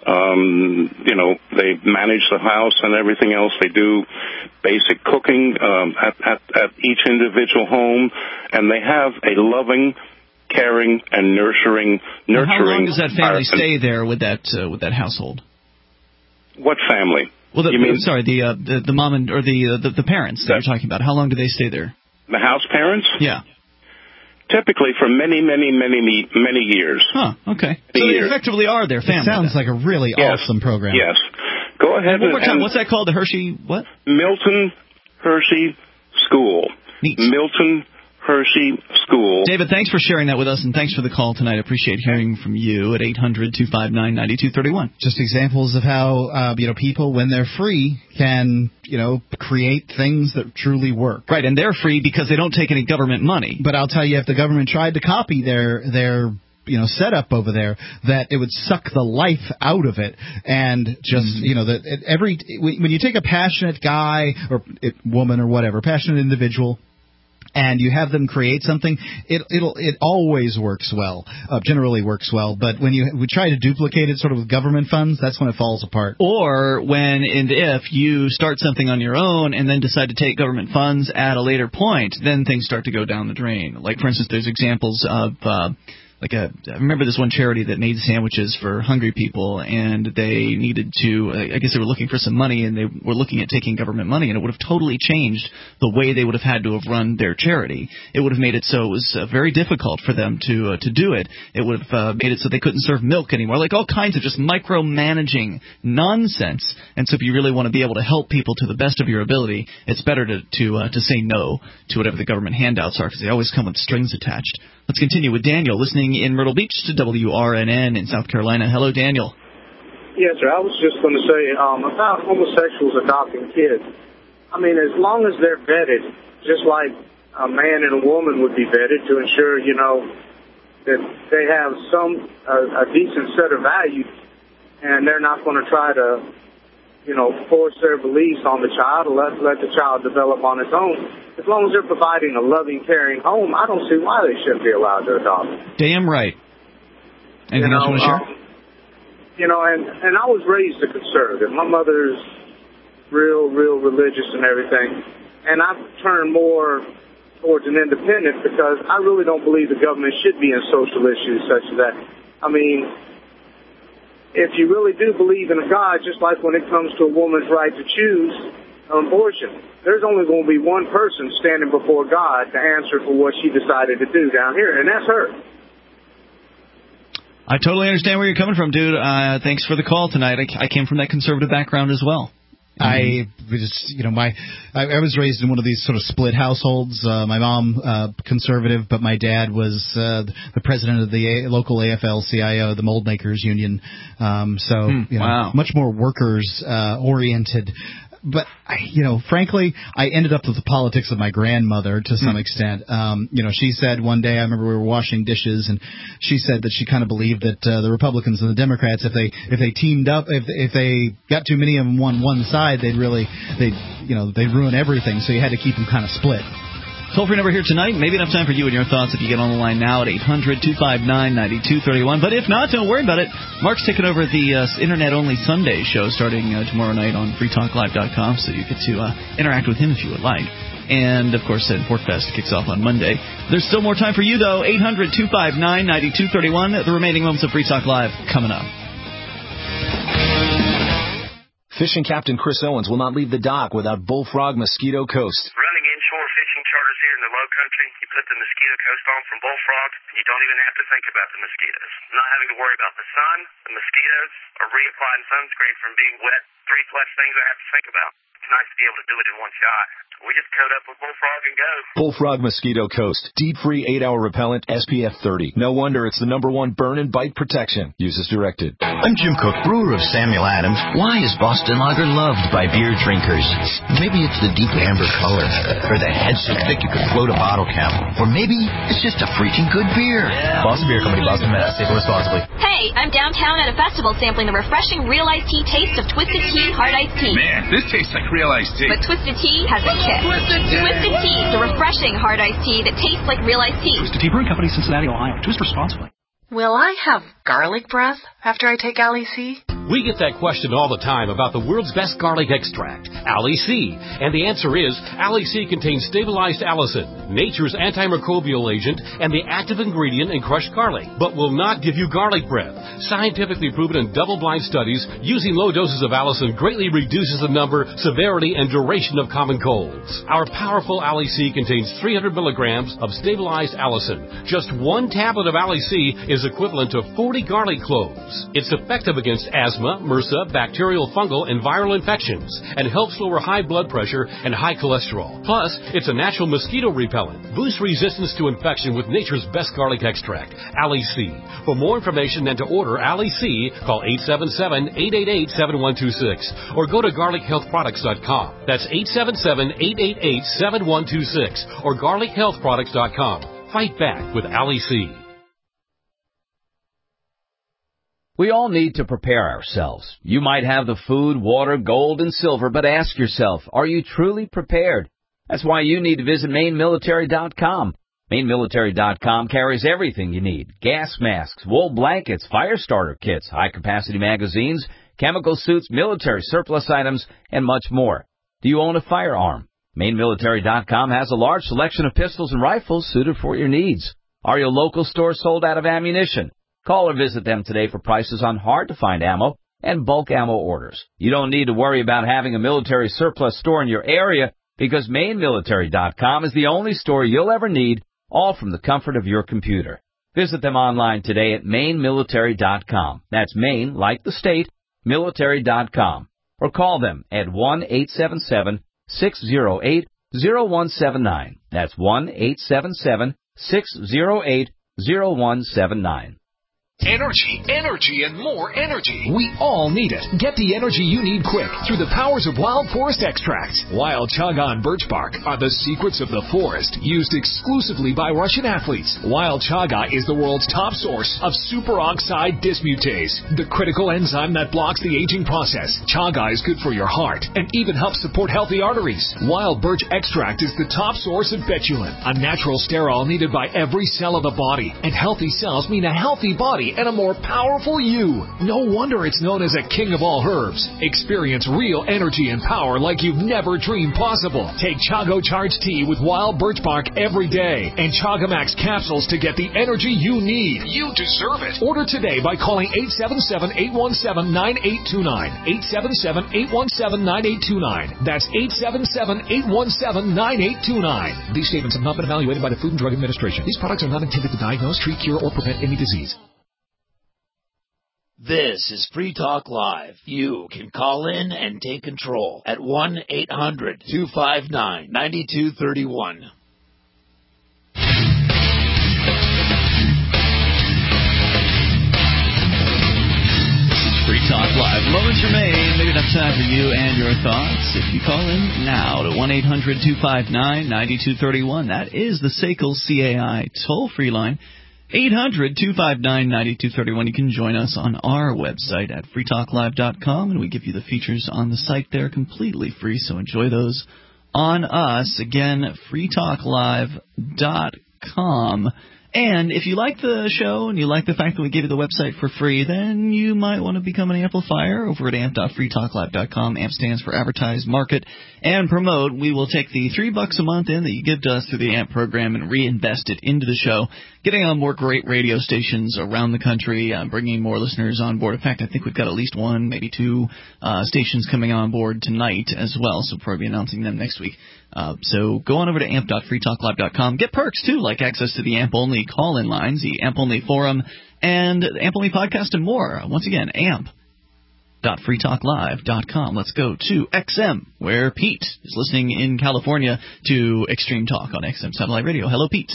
Speaker 18: um, you know, they manage the house and everything else. They do basic cooking um, at, at at each individual home, and they have a loving, caring, and nurturing nurturing.
Speaker 1: Now, how long does that family
Speaker 18: uh,
Speaker 1: stay there with that uh, with that household?
Speaker 18: What family?
Speaker 1: Well, the,
Speaker 18: you mean,
Speaker 1: sorry, the, uh, the the mom and or the, uh, the the parents that, that you're talking about. How long do they stay there?
Speaker 18: The house parents?
Speaker 1: Yeah.
Speaker 18: Typically for many, many, many, many years.
Speaker 1: Huh, okay.
Speaker 18: Many
Speaker 1: so they
Speaker 18: years.
Speaker 1: effectively are their family.
Speaker 2: It sounds
Speaker 1: then.
Speaker 2: like a really
Speaker 18: yes.
Speaker 2: awesome program.
Speaker 18: Yes. Go ahead.
Speaker 1: And one more
Speaker 18: and,
Speaker 1: time,
Speaker 18: and
Speaker 1: what's that called? The Hershey what?
Speaker 18: Milton Hershey School.
Speaker 1: Neat.
Speaker 18: Milton Hershey School.
Speaker 1: David, thanks for sharing that with us, and thanks for the call tonight. I appreciate hearing from you at eight hundred two five nine nine two three one.
Speaker 2: Just examples of how, uh, you know, people, when they're free, can, you know, create things that truly work.
Speaker 1: Right, and they're free because they don't take any government money.
Speaker 2: But I'll tell you, if the government tried to copy their their you know setup over there, that it would suck the life out of it, and just mm-hmm. you know that every when you take a passionate guy or it, woman or whatever, passionate individual, and you have them create something, it it'll it always works well, uh, generally works well. But when you we try to duplicate it sort of with government funds, that's when it falls apart.
Speaker 1: Or when and if you start something on your own and then decide to take government funds at a later point, then things start to go down the drain. Like, for instance, there's examples of uh, like a, I remember this one charity that made sandwiches for hungry people, and they needed to, I guess they were looking for some money, and they were looking at taking government money, and it would have totally changed the way they would have had to have run their charity. It would have made it so it was uh, very difficult for them to uh, to do it. It would have uh, made it so they couldn't serve milk anymore, like all kinds of just micromanaging nonsense. And so if you really want to be able to help people to the best of your ability, it's better to to, uh, to say no to whatever the government handouts are, because they always come with strings attached. Let's continue with Daniel, listening in Myrtle Beach to W R N N in South Carolina. Hello, Daniel.
Speaker 19: Yes, sir. I was just going to say um, about homosexuals adopting kids. I mean, as long as they're vetted, just like a man and a woman would be vetted to ensure, you know, that they have some uh, a decent set of values, and they're not going to try to, you know, force their beliefs on the child or let, let the child develop on its own. As long as they're providing a loving, caring home, I don't see why they shouldn't be allowed to adopt.
Speaker 1: Damn right. Anything
Speaker 19: you know,
Speaker 1: else you want to share?
Speaker 19: Um, you know, and, and I was raised a conservative. My mother's real, real religious and everything. And I've turned more towards an independent because I really don't believe the government should be in social issues such as that. I mean, if you really do believe in a God, just like when it comes to a woman's right to choose an abortion, there's only going to be one person standing before God to answer for what she decided to do down here, and that's her.
Speaker 1: I totally understand where you're coming from, dude. Uh, thanks for the call tonight. I, I came from that conservative background as well.
Speaker 2: I just, you know, my I, I was raised in one of these sort of split households. Uh, my mom, uh, conservative, but my dad was uh, the president of the a- local A F L C I O, the Mold Makers Union. Um, so,
Speaker 1: hmm,
Speaker 2: you know,
Speaker 1: wow.
Speaker 2: much more workers uh, oriented. But, I, you know, frankly, I ended up with the politics of my grandmother to some mm. extent. Um, you know, she said one day, I remember we were washing dishes, and she said that she kind of believed that uh, the Republicans and the Democrats, if they if they teamed up, if if they got too many of them on one side, they'd really, they'd, you know, they'd ruin everything. So you had to keep them kind of split.
Speaker 1: Toll-free number here tonight. Maybe enough time for you and your thoughts if you get on the line now at eight hundred two five nine nine two three one. But if not, don't worry about it. Mark's taking over the uh, Internet-only Sunday show starting uh, tomorrow night on free talk live dot com, so you get to uh, interact with him if you would like. And, of course, then Portfest kicks off on Monday. There's still more time for you, though. eight hundred two five nine nine two three one. The remaining moments of Free Talk Live coming up.
Speaker 20: Fishing Captain Chris Owens will not leave the dock without Bullfrog Mosquito Coast.
Speaker 21: Running inshore fishing charters here in the low country, you put the Mosquito Coast on from Bullfrog, and you don't even have to think about the mosquitoes. Not having to worry about the sun, the mosquitoes, or reapplying sunscreen from being wet. Three plus things I have to think about. It's nice to be able to do it in one shot. We just coat up with Bullfrog and go.
Speaker 20: Bullfrog Mosquito Coast. Deep-free eight hour repellent, S P F thirty. No wonder it's the number one burn and bite protection. Use as directed.
Speaker 22: I'm Jim Cook, brewer of Samuel Adams. Why is Boston Lager loved by beer drinkers? Maybe it's the deep amber color, or the head so thick you could float a bottle cap. Or maybe it's just a freaking good beer.
Speaker 23: Yeah. Boston Beer Company, Boston, Mass. Sample responsibly.
Speaker 24: Hey, I'm downtown at a festival sampling the refreshing real iced tea taste of Twisted Tea Hard Iced Tea.
Speaker 25: Man, this tastes like real iced tea.
Speaker 24: But Twisted Tea has a kick.
Speaker 25: Twisted Tea!
Speaker 24: Twisted Tea, the refreshing hard iced tea that tastes like real iced tea.
Speaker 26: Twisted Tea Brewing Company, Cincinnati, Ohio. Twist responsibly.
Speaker 27: Will I have garlic breath after I take Ali C?
Speaker 9: We get that question all the time about the world's best garlic extract, Ali C. And the answer is, Ali C contains stabilized allicin, nature's antimicrobial agent, and the active ingredient in crushed garlic, but will not give you garlic breath. Scientifically proven in double-blind studies, using low doses of allicin greatly reduces the number, severity, and duration of common colds. Our powerful Ali C contains three hundred milligrams of stabilized allicin. Just one tablet of Ali C is equivalent to forty garlic cloves. It's effective against asthma, MRSA, bacterial, fungal, and viral infections, and helps lower high blood pressure and high cholesterol. Plus, it's a natural mosquito repellent. Boost resistance to infection with nature's best garlic extract, Ali C. For more information and to order Ali C, call eight seven seven, eight eight eight, seven one two six or go to garlic health products dot com. That's eight seven seven, eight eight eight, seven one two six or garlic health products dot com. Fight back with Ali C.
Speaker 28: We all need to prepare ourselves. You might have the food, water, gold, and silver, but ask yourself, are you truly prepared? That's why you need to visit Maine Military dot com. Maine Military dot com carries everything you need. Gas masks, wool blankets, fire starter kits, high-capacity magazines, chemical suits, military surplus items, and much more. Do you own a firearm? Maine Military dot com has a large selection of pistols and rifles suited for your needs. Are your local stores sold out of ammunition? Call or visit them today for prices on hard-to-find ammo and bulk ammo orders. You don't need to worry about having a military surplus store in your area because Maine Military dot com is the only store you'll ever need, all from the comfort of your computer. Visit them online today at Maine Military dot com. That's Maine, like the state, Military dot com. Or call them at one eight seven seven, six zero eight, zero one seven nine. That's one eight seven seven, six zero eight, zero one seven nine.
Speaker 3: Energy, energy, and more energy. We all need it. Get the energy you need quick through the powers of Wild Forest Extracts. Wild Chaga and birch bark are the secrets of the forest, used exclusively by Russian athletes. Wild Chaga is the world's top source of superoxide dismutase, the critical enzyme that blocks the aging process. Chaga is good for your heart and even helps support healthy arteries. Wild birch extract is the top source of betulin, a natural sterol needed by every cell of the body. And healthy cells mean a healthy body and a more powerful you. No wonder it's known as a king of all herbs. Experience real energy and power like you've never dreamed possible. Take Chago Charge Tea with wild birch bark every day and Chaga Max capsules to get the energy you need. You deserve it. Order today by calling eight seven seven, eight one seven, nine eight two nine. eight seven seven, eight one seven, nine eight two nine. That's eight seven seven, eight one seven, nine eight two nine. These statements have not been evaluated by the Food and Drug Administration. These products are not intended to diagnose, treat, cure, or prevent any disease.
Speaker 10: This is Free Talk Live. You can call in and take control at one eight hundred, two five nine, nine two three one.
Speaker 1: Free Talk Live. Moments remain. Maybe enough time for you and your thoughts. If you call in now to one eight hundred, two five nine, nine two three one, that is the S A C L C A I toll-free line. eight hundred, two five nine, nine two three one. You can join us on our website at free talk live dot com, and we give you the features on the site there completely free, so enjoy those on us. Again, free talk live dot com. And if you like the show and you like the fact that we give you the website for free, then you might want to become an amplifier over at amp dot free talk live dot com. AMP stands for Advertise, Market, and Promote. We will take the three bucks a month in that you give to us through the AMP program and reinvest it into the show, getting on more great radio stations around the country, uh, bringing more listeners on board. In fact, I think we've got at least one, maybe two uh, stations coming on board tonight as well, so we'll probably be announcing them next week. Uh, so go on over to amp dot free talk live dot com. Get perks, too, like access to the AMP-only call-in lines, the AMP-only forum, and the AMP-only podcast and more. Once again, amp dot free talk live dot com. Let's go to X M, where Pete is listening in California to Extreme Talk on X M Satellite Radio. Hello, Pete.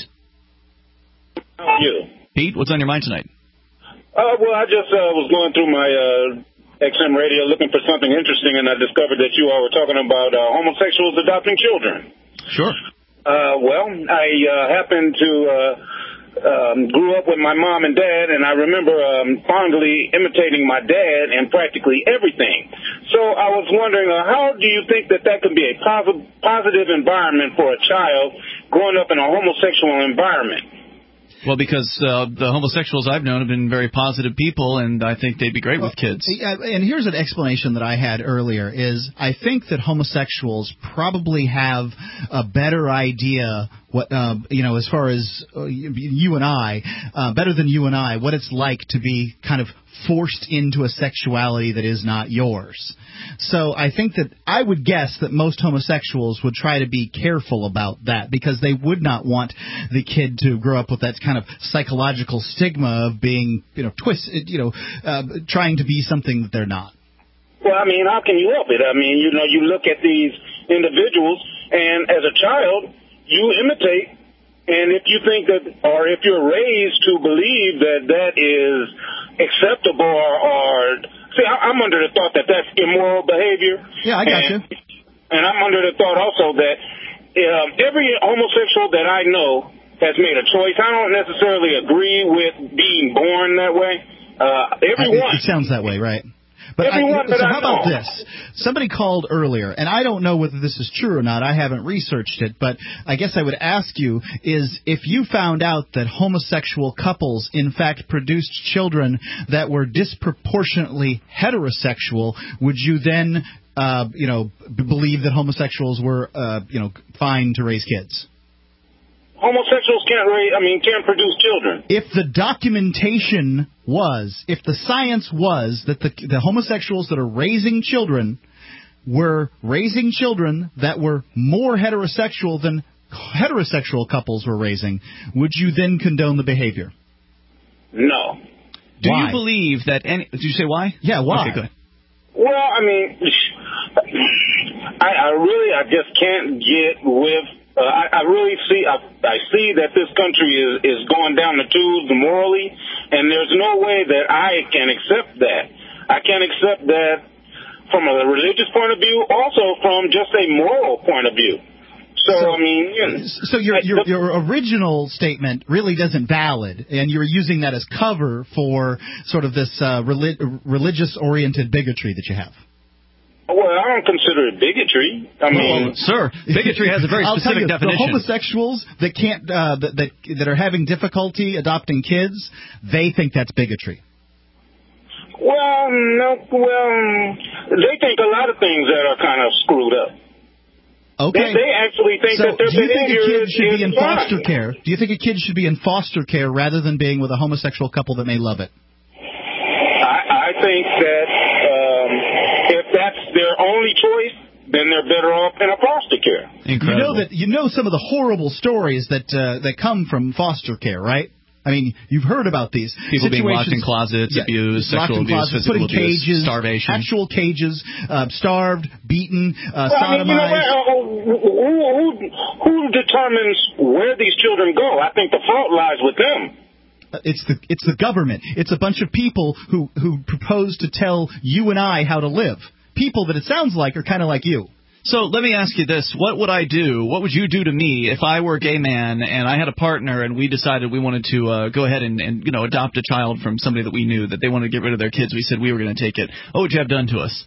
Speaker 4: How are you?
Speaker 1: Pete, what's on your mind tonight?
Speaker 4: Uh, well, I just uh, was going through my uh, X M radio looking for something interesting, and I discovered that you all were talking about uh, homosexuals adopting children.
Speaker 1: Sure.
Speaker 4: Uh, well, I uh, happened to uh, um, grew up with my mom and dad, and I remember um, fondly imitating my dad in practically everything. So I was wondering, uh, how do you think that that could be a posi- positive environment for a child growing up in a homosexual environment?
Speaker 1: Well, because uh, the homosexuals I've known have been very positive people, and I think they'd be great well, with kids.
Speaker 2: And here's an explanation that I had earlier, is I think that homosexuals probably have a better idea what uh, you know, as far as uh, you and I, uh, better than you and I, what it's like to be kind of forced into a sexuality that is not yours. So I think that I would guess that most homosexuals would try to be careful about that, because they would not want the kid to grow up with that kind of psychological stigma of being, you know, twisted, you know, uh, trying to be something that they're not.
Speaker 4: Well, I mean, how can you help it? I mean, you know, you look at these individuals, and as a child, you imitate, and if you think that, or if you're raised to believe that that is acceptable, or, or see, I'm under the thought that that's immoral behavior.
Speaker 2: Yeah, I got
Speaker 4: and,
Speaker 2: you.
Speaker 4: And I'm under the thought also that um, every homosexual that I know has made a choice. I don't necessarily agree with being born that way. Uh, everyone.
Speaker 2: It sounds that way, right? But
Speaker 4: Everyone
Speaker 2: I,
Speaker 4: that
Speaker 2: so
Speaker 4: I
Speaker 2: how about
Speaker 4: know.
Speaker 2: this? Somebody called earlier, and I don't know whether this is true or not. I haven't researched it, but I guess I would ask you is if you found out that homosexual couples in fact produced children that were disproportionately heterosexual, would you then, uh, you know, b- believe that homosexuals were, uh, you know, fine to raise kids?
Speaker 4: Homosexuals can't raise, I mean, can't produce children.
Speaker 2: If the documentation was, if the science was that the, the homosexuals that are raising children were raising children that were more heterosexual than heterosexual couples were raising, would you then condone the behavior?
Speaker 4: No.
Speaker 1: Do
Speaker 2: Why?
Speaker 1: you believe that any... Did you say why?
Speaker 2: Yeah, why?
Speaker 1: Okay, go ahead.
Speaker 4: Well, I mean, I, I really, I just can't get with... Uh, I, I really see, I, I see that this country is, is going down the tubes morally, and there's no way that I can accept that. I can't accept that from a religious point of view, also from just a moral point of view. So,
Speaker 2: So,
Speaker 4: I mean, you know,
Speaker 2: so your, your your original statement really isn't valid, and you're using that as cover for sort of this uh, relig- religious-oriented bigotry that you have.
Speaker 4: well, I don't consider it bigotry. I mean,
Speaker 1: Well, sir, bigotry has a very
Speaker 2: I'll tell
Speaker 1: specific
Speaker 2: you,
Speaker 1: definition.
Speaker 2: The homosexuals that can't uh, that, that that are having difficulty adopting kids, they think that's bigotry.
Speaker 4: well, no, well, they think a lot of things that are kind of screwed up.
Speaker 2: Okay.
Speaker 4: They, they actually think
Speaker 2: So,
Speaker 4: that their
Speaker 2: do you think a
Speaker 4: behavior
Speaker 2: kid
Speaker 4: is,
Speaker 2: should be
Speaker 4: is
Speaker 2: in
Speaker 4: fine.
Speaker 2: foster care? Do you think a kid should be in foster care rather than being with a homosexual couple that may love it?
Speaker 4: I, I think that um, if that's their only choice, then they're better off in a foster care.
Speaker 2: You know that you know some of the horrible stories that uh, that come from foster care, right? I mean, you've heard about these
Speaker 1: People being locked in
Speaker 2: situations-
Speaker 1: closet,
Speaker 2: Yeah,
Speaker 1: abuse,
Speaker 2: locked
Speaker 1: sexual
Speaker 2: in
Speaker 1: abuse,
Speaker 2: closets,
Speaker 1: physical
Speaker 2: put in
Speaker 1: abuse,
Speaker 2: cages,
Speaker 1: starvation.
Speaker 2: actual cages, uh, starved, beaten, uh,
Speaker 4: Well, I mean, you know
Speaker 2: sodomized.
Speaker 4: what? Uh, who, who, who determines where these children go? I think the fault lies with them.
Speaker 2: It's the it's the government. It's a bunch of people who who propose to tell you and I how to live. People that it sounds like are kind of like you.
Speaker 1: So let me ask you this. What would I do, what would you do to me if I were a gay man and I had a partner and we decided we wanted to uh, go ahead and, and, you know, adopt a child from somebody that we knew, that they wanted to get rid of their kids? We said we were going to take it. What would you have done to us?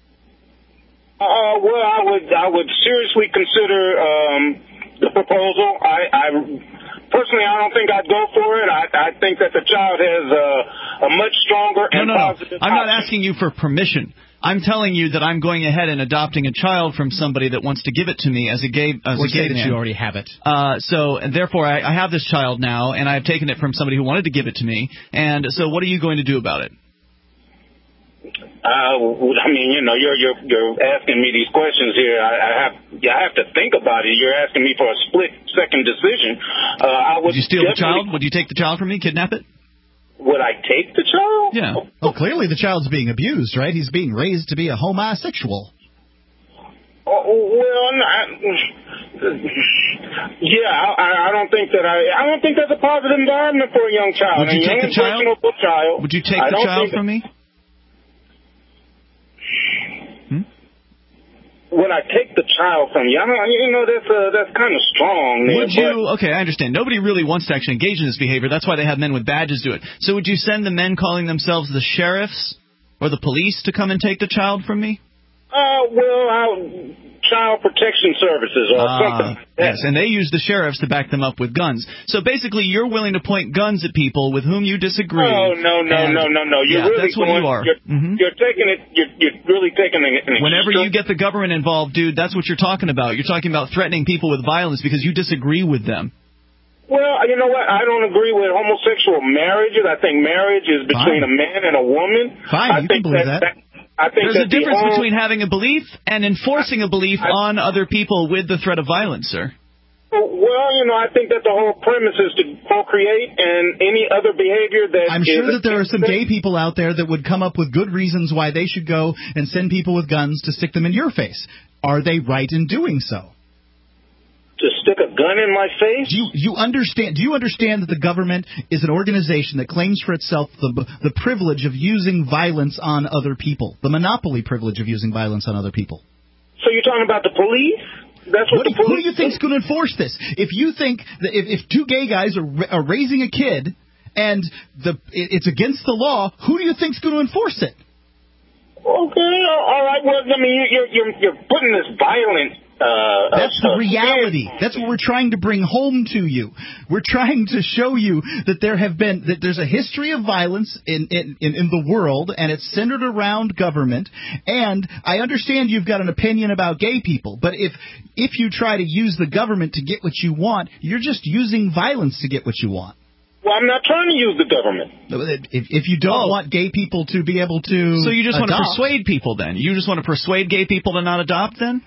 Speaker 4: Uh, well, I would I would seriously consider um, the proposal. I, I personally, I don't think I'd go for it. I, I think that the child has a, a much stronger
Speaker 1: No,
Speaker 4: and
Speaker 1: no, no.
Speaker 4: positive.
Speaker 1: I'm not
Speaker 4: outcome.
Speaker 1: asking you for permission. I'm telling you that I'm going ahead and adopting a child from somebody that wants to give it to me as a gay as
Speaker 2: Or
Speaker 1: a
Speaker 2: say
Speaker 1: gay
Speaker 2: that
Speaker 1: man.
Speaker 2: you already have it.
Speaker 1: Uh, so, and therefore, I, I have this child now, and I've taken it from somebody who wanted to give it to me. And so, what are you going to do about it?
Speaker 4: Uh, I mean, you know, you're you're you're asking me these questions here. I, I have yeah, I have to think about it. You're asking me for a split second decision. Uh, I would
Speaker 1: Would you steal the
Speaker 4: definitely-
Speaker 1: child? Would you take the child from me? Kidnap it?
Speaker 4: Would I take the child?
Speaker 1: Yeah.
Speaker 2: Well, clearly the child's being abused, right? He's being raised to be a homosexual.
Speaker 4: Oh, well, not, yeah, I, I don't think that I. I don't think that's a positive environment for a young child.
Speaker 1: Would you
Speaker 4: a
Speaker 1: take
Speaker 4: young
Speaker 1: the child?
Speaker 4: impressionable child.
Speaker 1: Would you take
Speaker 4: I
Speaker 1: the
Speaker 4: don't
Speaker 1: child
Speaker 4: think
Speaker 1: from me?
Speaker 4: Would I take the child from you? I don't, you know, that's uh, that's kind of strong. There,
Speaker 1: Would you? Okay, I understand. Nobody really wants to actually engage in this behavior. That's why they have men with badges do it. So would you send the men calling themselves the sheriffs or the police to come and take the child from me?
Speaker 4: Uh, well, I, child protection services or
Speaker 1: Ah,
Speaker 4: something like that.
Speaker 1: yes, and they use the sheriffs to back them up with guns. So basically, you're willing to point guns at people with whom you disagree.
Speaker 4: No, no, no,
Speaker 1: and-
Speaker 4: no, no, no. You're
Speaker 1: yeah,
Speaker 4: really
Speaker 1: that's what
Speaker 4: going,
Speaker 1: you are.
Speaker 4: You're,
Speaker 1: Mhm.
Speaker 4: you're taking it. You're, you're really taking an. an
Speaker 1: Whenever
Speaker 4: extreme-
Speaker 1: you get the government involved, dude, that's what you're talking about. You're talking about threatening people with violence because you disagree with them.
Speaker 4: Well, you know what? I don't agree with homosexual marriages. I think marriage is between
Speaker 1: Fine.
Speaker 4: a man and a woman.
Speaker 2: Fine,
Speaker 4: I
Speaker 2: you
Speaker 4: think
Speaker 2: can believe that.
Speaker 4: I think
Speaker 1: There's a
Speaker 4: that the
Speaker 1: difference
Speaker 4: whole-
Speaker 1: between having a belief and enforcing a belief on other people with the threat of violence, sir.
Speaker 4: Well, you know, I think that the whole premise is to procreate, and any other behavior that
Speaker 2: I'm
Speaker 4: is
Speaker 2: sure that there are some
Speaker 4: against
Speaker 2: gay people out there that would come up with good reasons why they should go and send people with guns to stick them in your face. Are they right in doing so?
Speaker 4: to stick a gun in my face.
Speaker 2: Do you, you understand? Do you understand that the government is an organization that claims for itself the the privilege of using violence on other people, the monopoly privilege of using violence on other people?
Speaker 4: So you're talking about the police? That's what,
Speaker 2: what
Speaker 4: the
Speaker 2: do,
Speaker 4: police.
Speaker 2: Who do you think's going to enforce this? If you think that if, if two gay guys are, are raising a kid and the it, it's against the law, who do you think's going to enforce it?
Speaker 4: Okay, all right. Well, I mean, you're you're you're putting this violent. Uh,
Speaker 2: That's
Speaker 4: uh,
Speaker 2: the reality. That's what we're trying to bring home to you. We're trying to show you that there have been that there's a history of violence in in, in, in the world, and it's centered around government. And I understand you've got an opinion about gay people, but if if you try to use the government to get what you want, you're just using violence to get what you want.
Speaker 4: Well, I'm not trying to use the government.
Speaker 2: If, if you don't oh. want gay people to be able to
Speaker 1: So you just
Speaker 2: adopt.
Speaker 1: want to persuade people then? You just want to persuade gay people to not adopt then?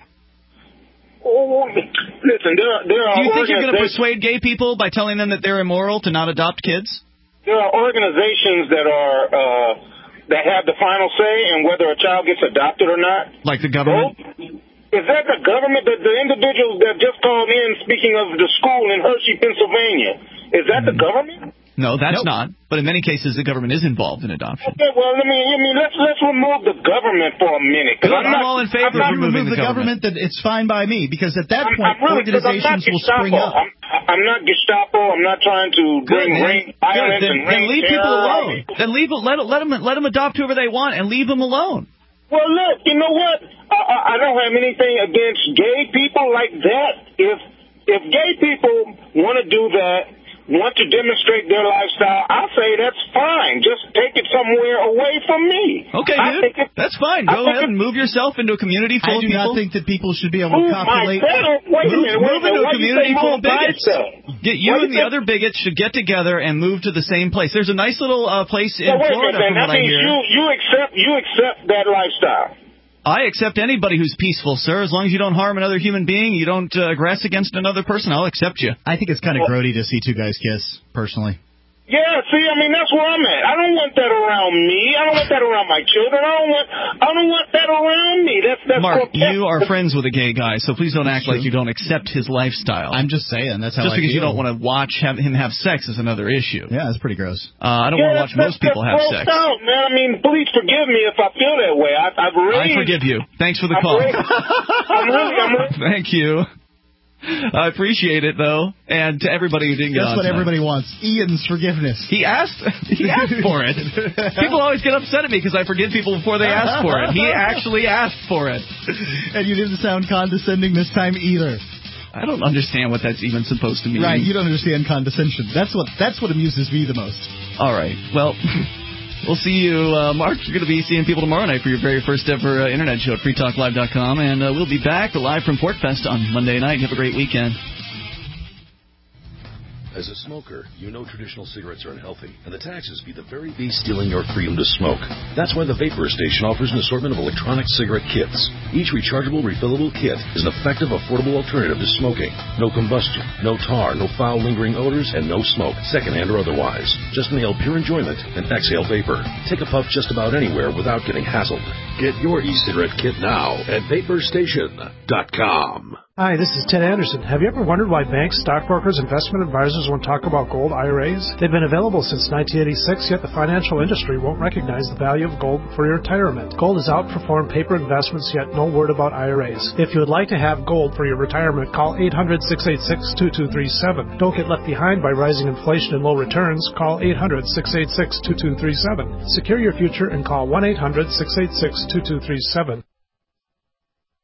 Speaker 4: Oh, listen, there are, there are
Speaker 1: Do you think you're going to persuade gay people by telling them that they're immoral to not adopt kids?
Speaker 4: There are organizations that are uh, that have the final say in whether a child gets adopted or not.
Speaker 1: Like the government?
Speaker 4: Oh, is that the government? The, the individuals that just called in, speaking of the school in Hershey, Pennsylvania, is that the government?
Speaker 1: No, that's
Speaker 2: nope.
Speaker 1: not. But in many cases, the government is involved in adoption.
Speaker 4: Okay, well, I mean, I mean, let's let's remove the government for a minute.
Speaker 1: Good,
Speaker 4: I'm,
Speaker 1: I'm
Speaker 4: not,
Speaker 1: all in favor
Speaker 2: of
Speaker 1: removing
Speaker 2: the, the government. government. That it's fine by me, because at that
Speaker 4: I'm,
Speaker 2: point,
Speaker 4: I'm really,
Speaker 2: organizations will spring up.
Speaker 4: I'm, I'm not Gestapo. I'm not trying to
Speaker 1: Good,
Speaker 4: bring
Speaker 1: man.
Speaker 4: rain, violence
Speaker 1: then,
Speaker 4: and
Speaker 1: then
Speaker 4: rain
Speaker 1: leave
Speaker 4: terror
Speaker 1: people alone.
Speaker 4: people.
Speaker 1: Then leave let let them let them adopt whoever they want and leave them alone.
Speaker 4: Well, look, you know what? I, I don't have anything against gay people like that. If if gay people want to do that, want to demonstrate their lifestyle, I say that's fine. Just take it somewhere away from me.
Speaker 1: Okay,
Speaker 4: I
Speaker 1: dude.
Speaker 4: it,
Speaker 1: that's fine. Go ahead and move yourself into a community full
Speaker 2: I
Speaker 1: of people.
Speaker 2: I do not think that people should be able to
Speaker 4: Ooh,
Speaker 2: copulate.
Speaker 4: My wait a
Speaker 1: move,
Speaker 4: minute.
Speaker 1: Move
Speaker 4: wait
Speaker 1: into
Speaker 4: a
Speaker 1: a community full of bigots. Get you
Speaker 4: Why
Speaker 1: and the
Speaker 4: say?
Speaker 1: other bigots should get together and move to the same place. There's a nice little uh, place in
Speaker 4: well, wait
Speaker 1: Florida,
Speaker 4: a minute,
Speaker 1: from
Speaker 4: that
Speaker 1: what I
Speaker 4: means
Speaker 1: hear.
Speaker 4: You, you accept you accept that lifestyle.
Speaker 1: I accept anybody who's peaceful, sir. As long as you don't harm another human being, you don't uh, aggress against another person, I'll accept you.
Speaker 2: I think it's kind of well, grody to see two guys kiss, personally.
Speaker 4: Yeah, see, I mean, that's where I'm at. I don't want that around me. I don't want that around my children. I don't want I don't want that around me. That's that's
Speaker 1: Mark,
Speaker 4: protect-
Speaker 1: you are friends with a gay guy, so please don't
Speaker 2: that's
Speaker 1: act
Speaker 2: true.
Speaker 1: like you don't accept his lifestyle.
Speaker 2: I'm just saying, that's how
Speaker 1: Just
Speaker 2: I
Speaker 1: because
Speaker 2: feel.
Speaker 1: you don't want to watch have, him have sex is another issue.
Speaker 2: Yeah, that's pretty gross.
Speaker 1: Uh, I don't
Speaker 4: yeah,
Speaker 1: want to watch most
Speaker 4: that's,
Speaker 1: people
Speaker 4: that's
Speaker 1: have sex.
Speaker 4: Out, man. I mean, please forgive me if I feel that way. I, I've raised...
Speaker 1: I forgive you. Thanks for the
Speaker 4: I'm
Speaker 1: call.
Speaker 4: raised, I'm really, I'm really,
Speaker 1: Thank you. I appreciate it, though, and to everybody who didn't get
Speaker 2: That's
Speaker 1: on
Speaker 2: what
Speaker 1: tonight.
Speaker 2: everybody wants. Ian's forgiveness.
Speaker 1: He asked He asked for it. People always get upset at me because I forgive people before they ask for it. He actually asked for it.
Speaker 2: And you didn't sound condescending this time either.
Speaker 1: I don't understand what that's even supposed to mean.
Speaker 2: Right, you don't understand condescension. That's what that's what amuses me the most.
Speaker 1: All right, well... We'll see you, uh, Mark. You're going to be seeing people tomorrow night for your very first ever uh, internet show at free talk live dot com. And uh, we'll be back live from PortFest on Monday night. Have a great weekend.
Speaker 5: As a smoker, you know traditional cigarettes are unhealthy, and the taxes be the very beast stealing your freedom to smoke. That's why the Vapor Station offers an assortment of electronic cigarette kits. Each rechargeable, refillable kit is an effective, affordable alternative to smoking. No combustion, no tar, no foul, lingering odors, and no smoke, secondhand or otherwise. Just inhale pure enjoyment and exhale vapor. Take a puff just about anywhere without getting hassled. Get your e-cigarette kit now at vapor station dot com.
Speaker 17: Hi, this is Ted Anderson. Have you ever wondered why banks, stockbrokers, investment advisors won't talk about gold I R As? They've been available since nineteen eighty-six, yet the financial industry won't recognize the value of gold for your retirement. Gold has outperformed paper investments, yet no word about I R As. If you would like to have gold for your retirement, call eight hundred, six eight six, two two three seven. Don't get left behind by rising inflation and low returns. Call eight hundred, six eight six, two two three seven. Secure your future and call one eight hundred, six eight six, two two three seven.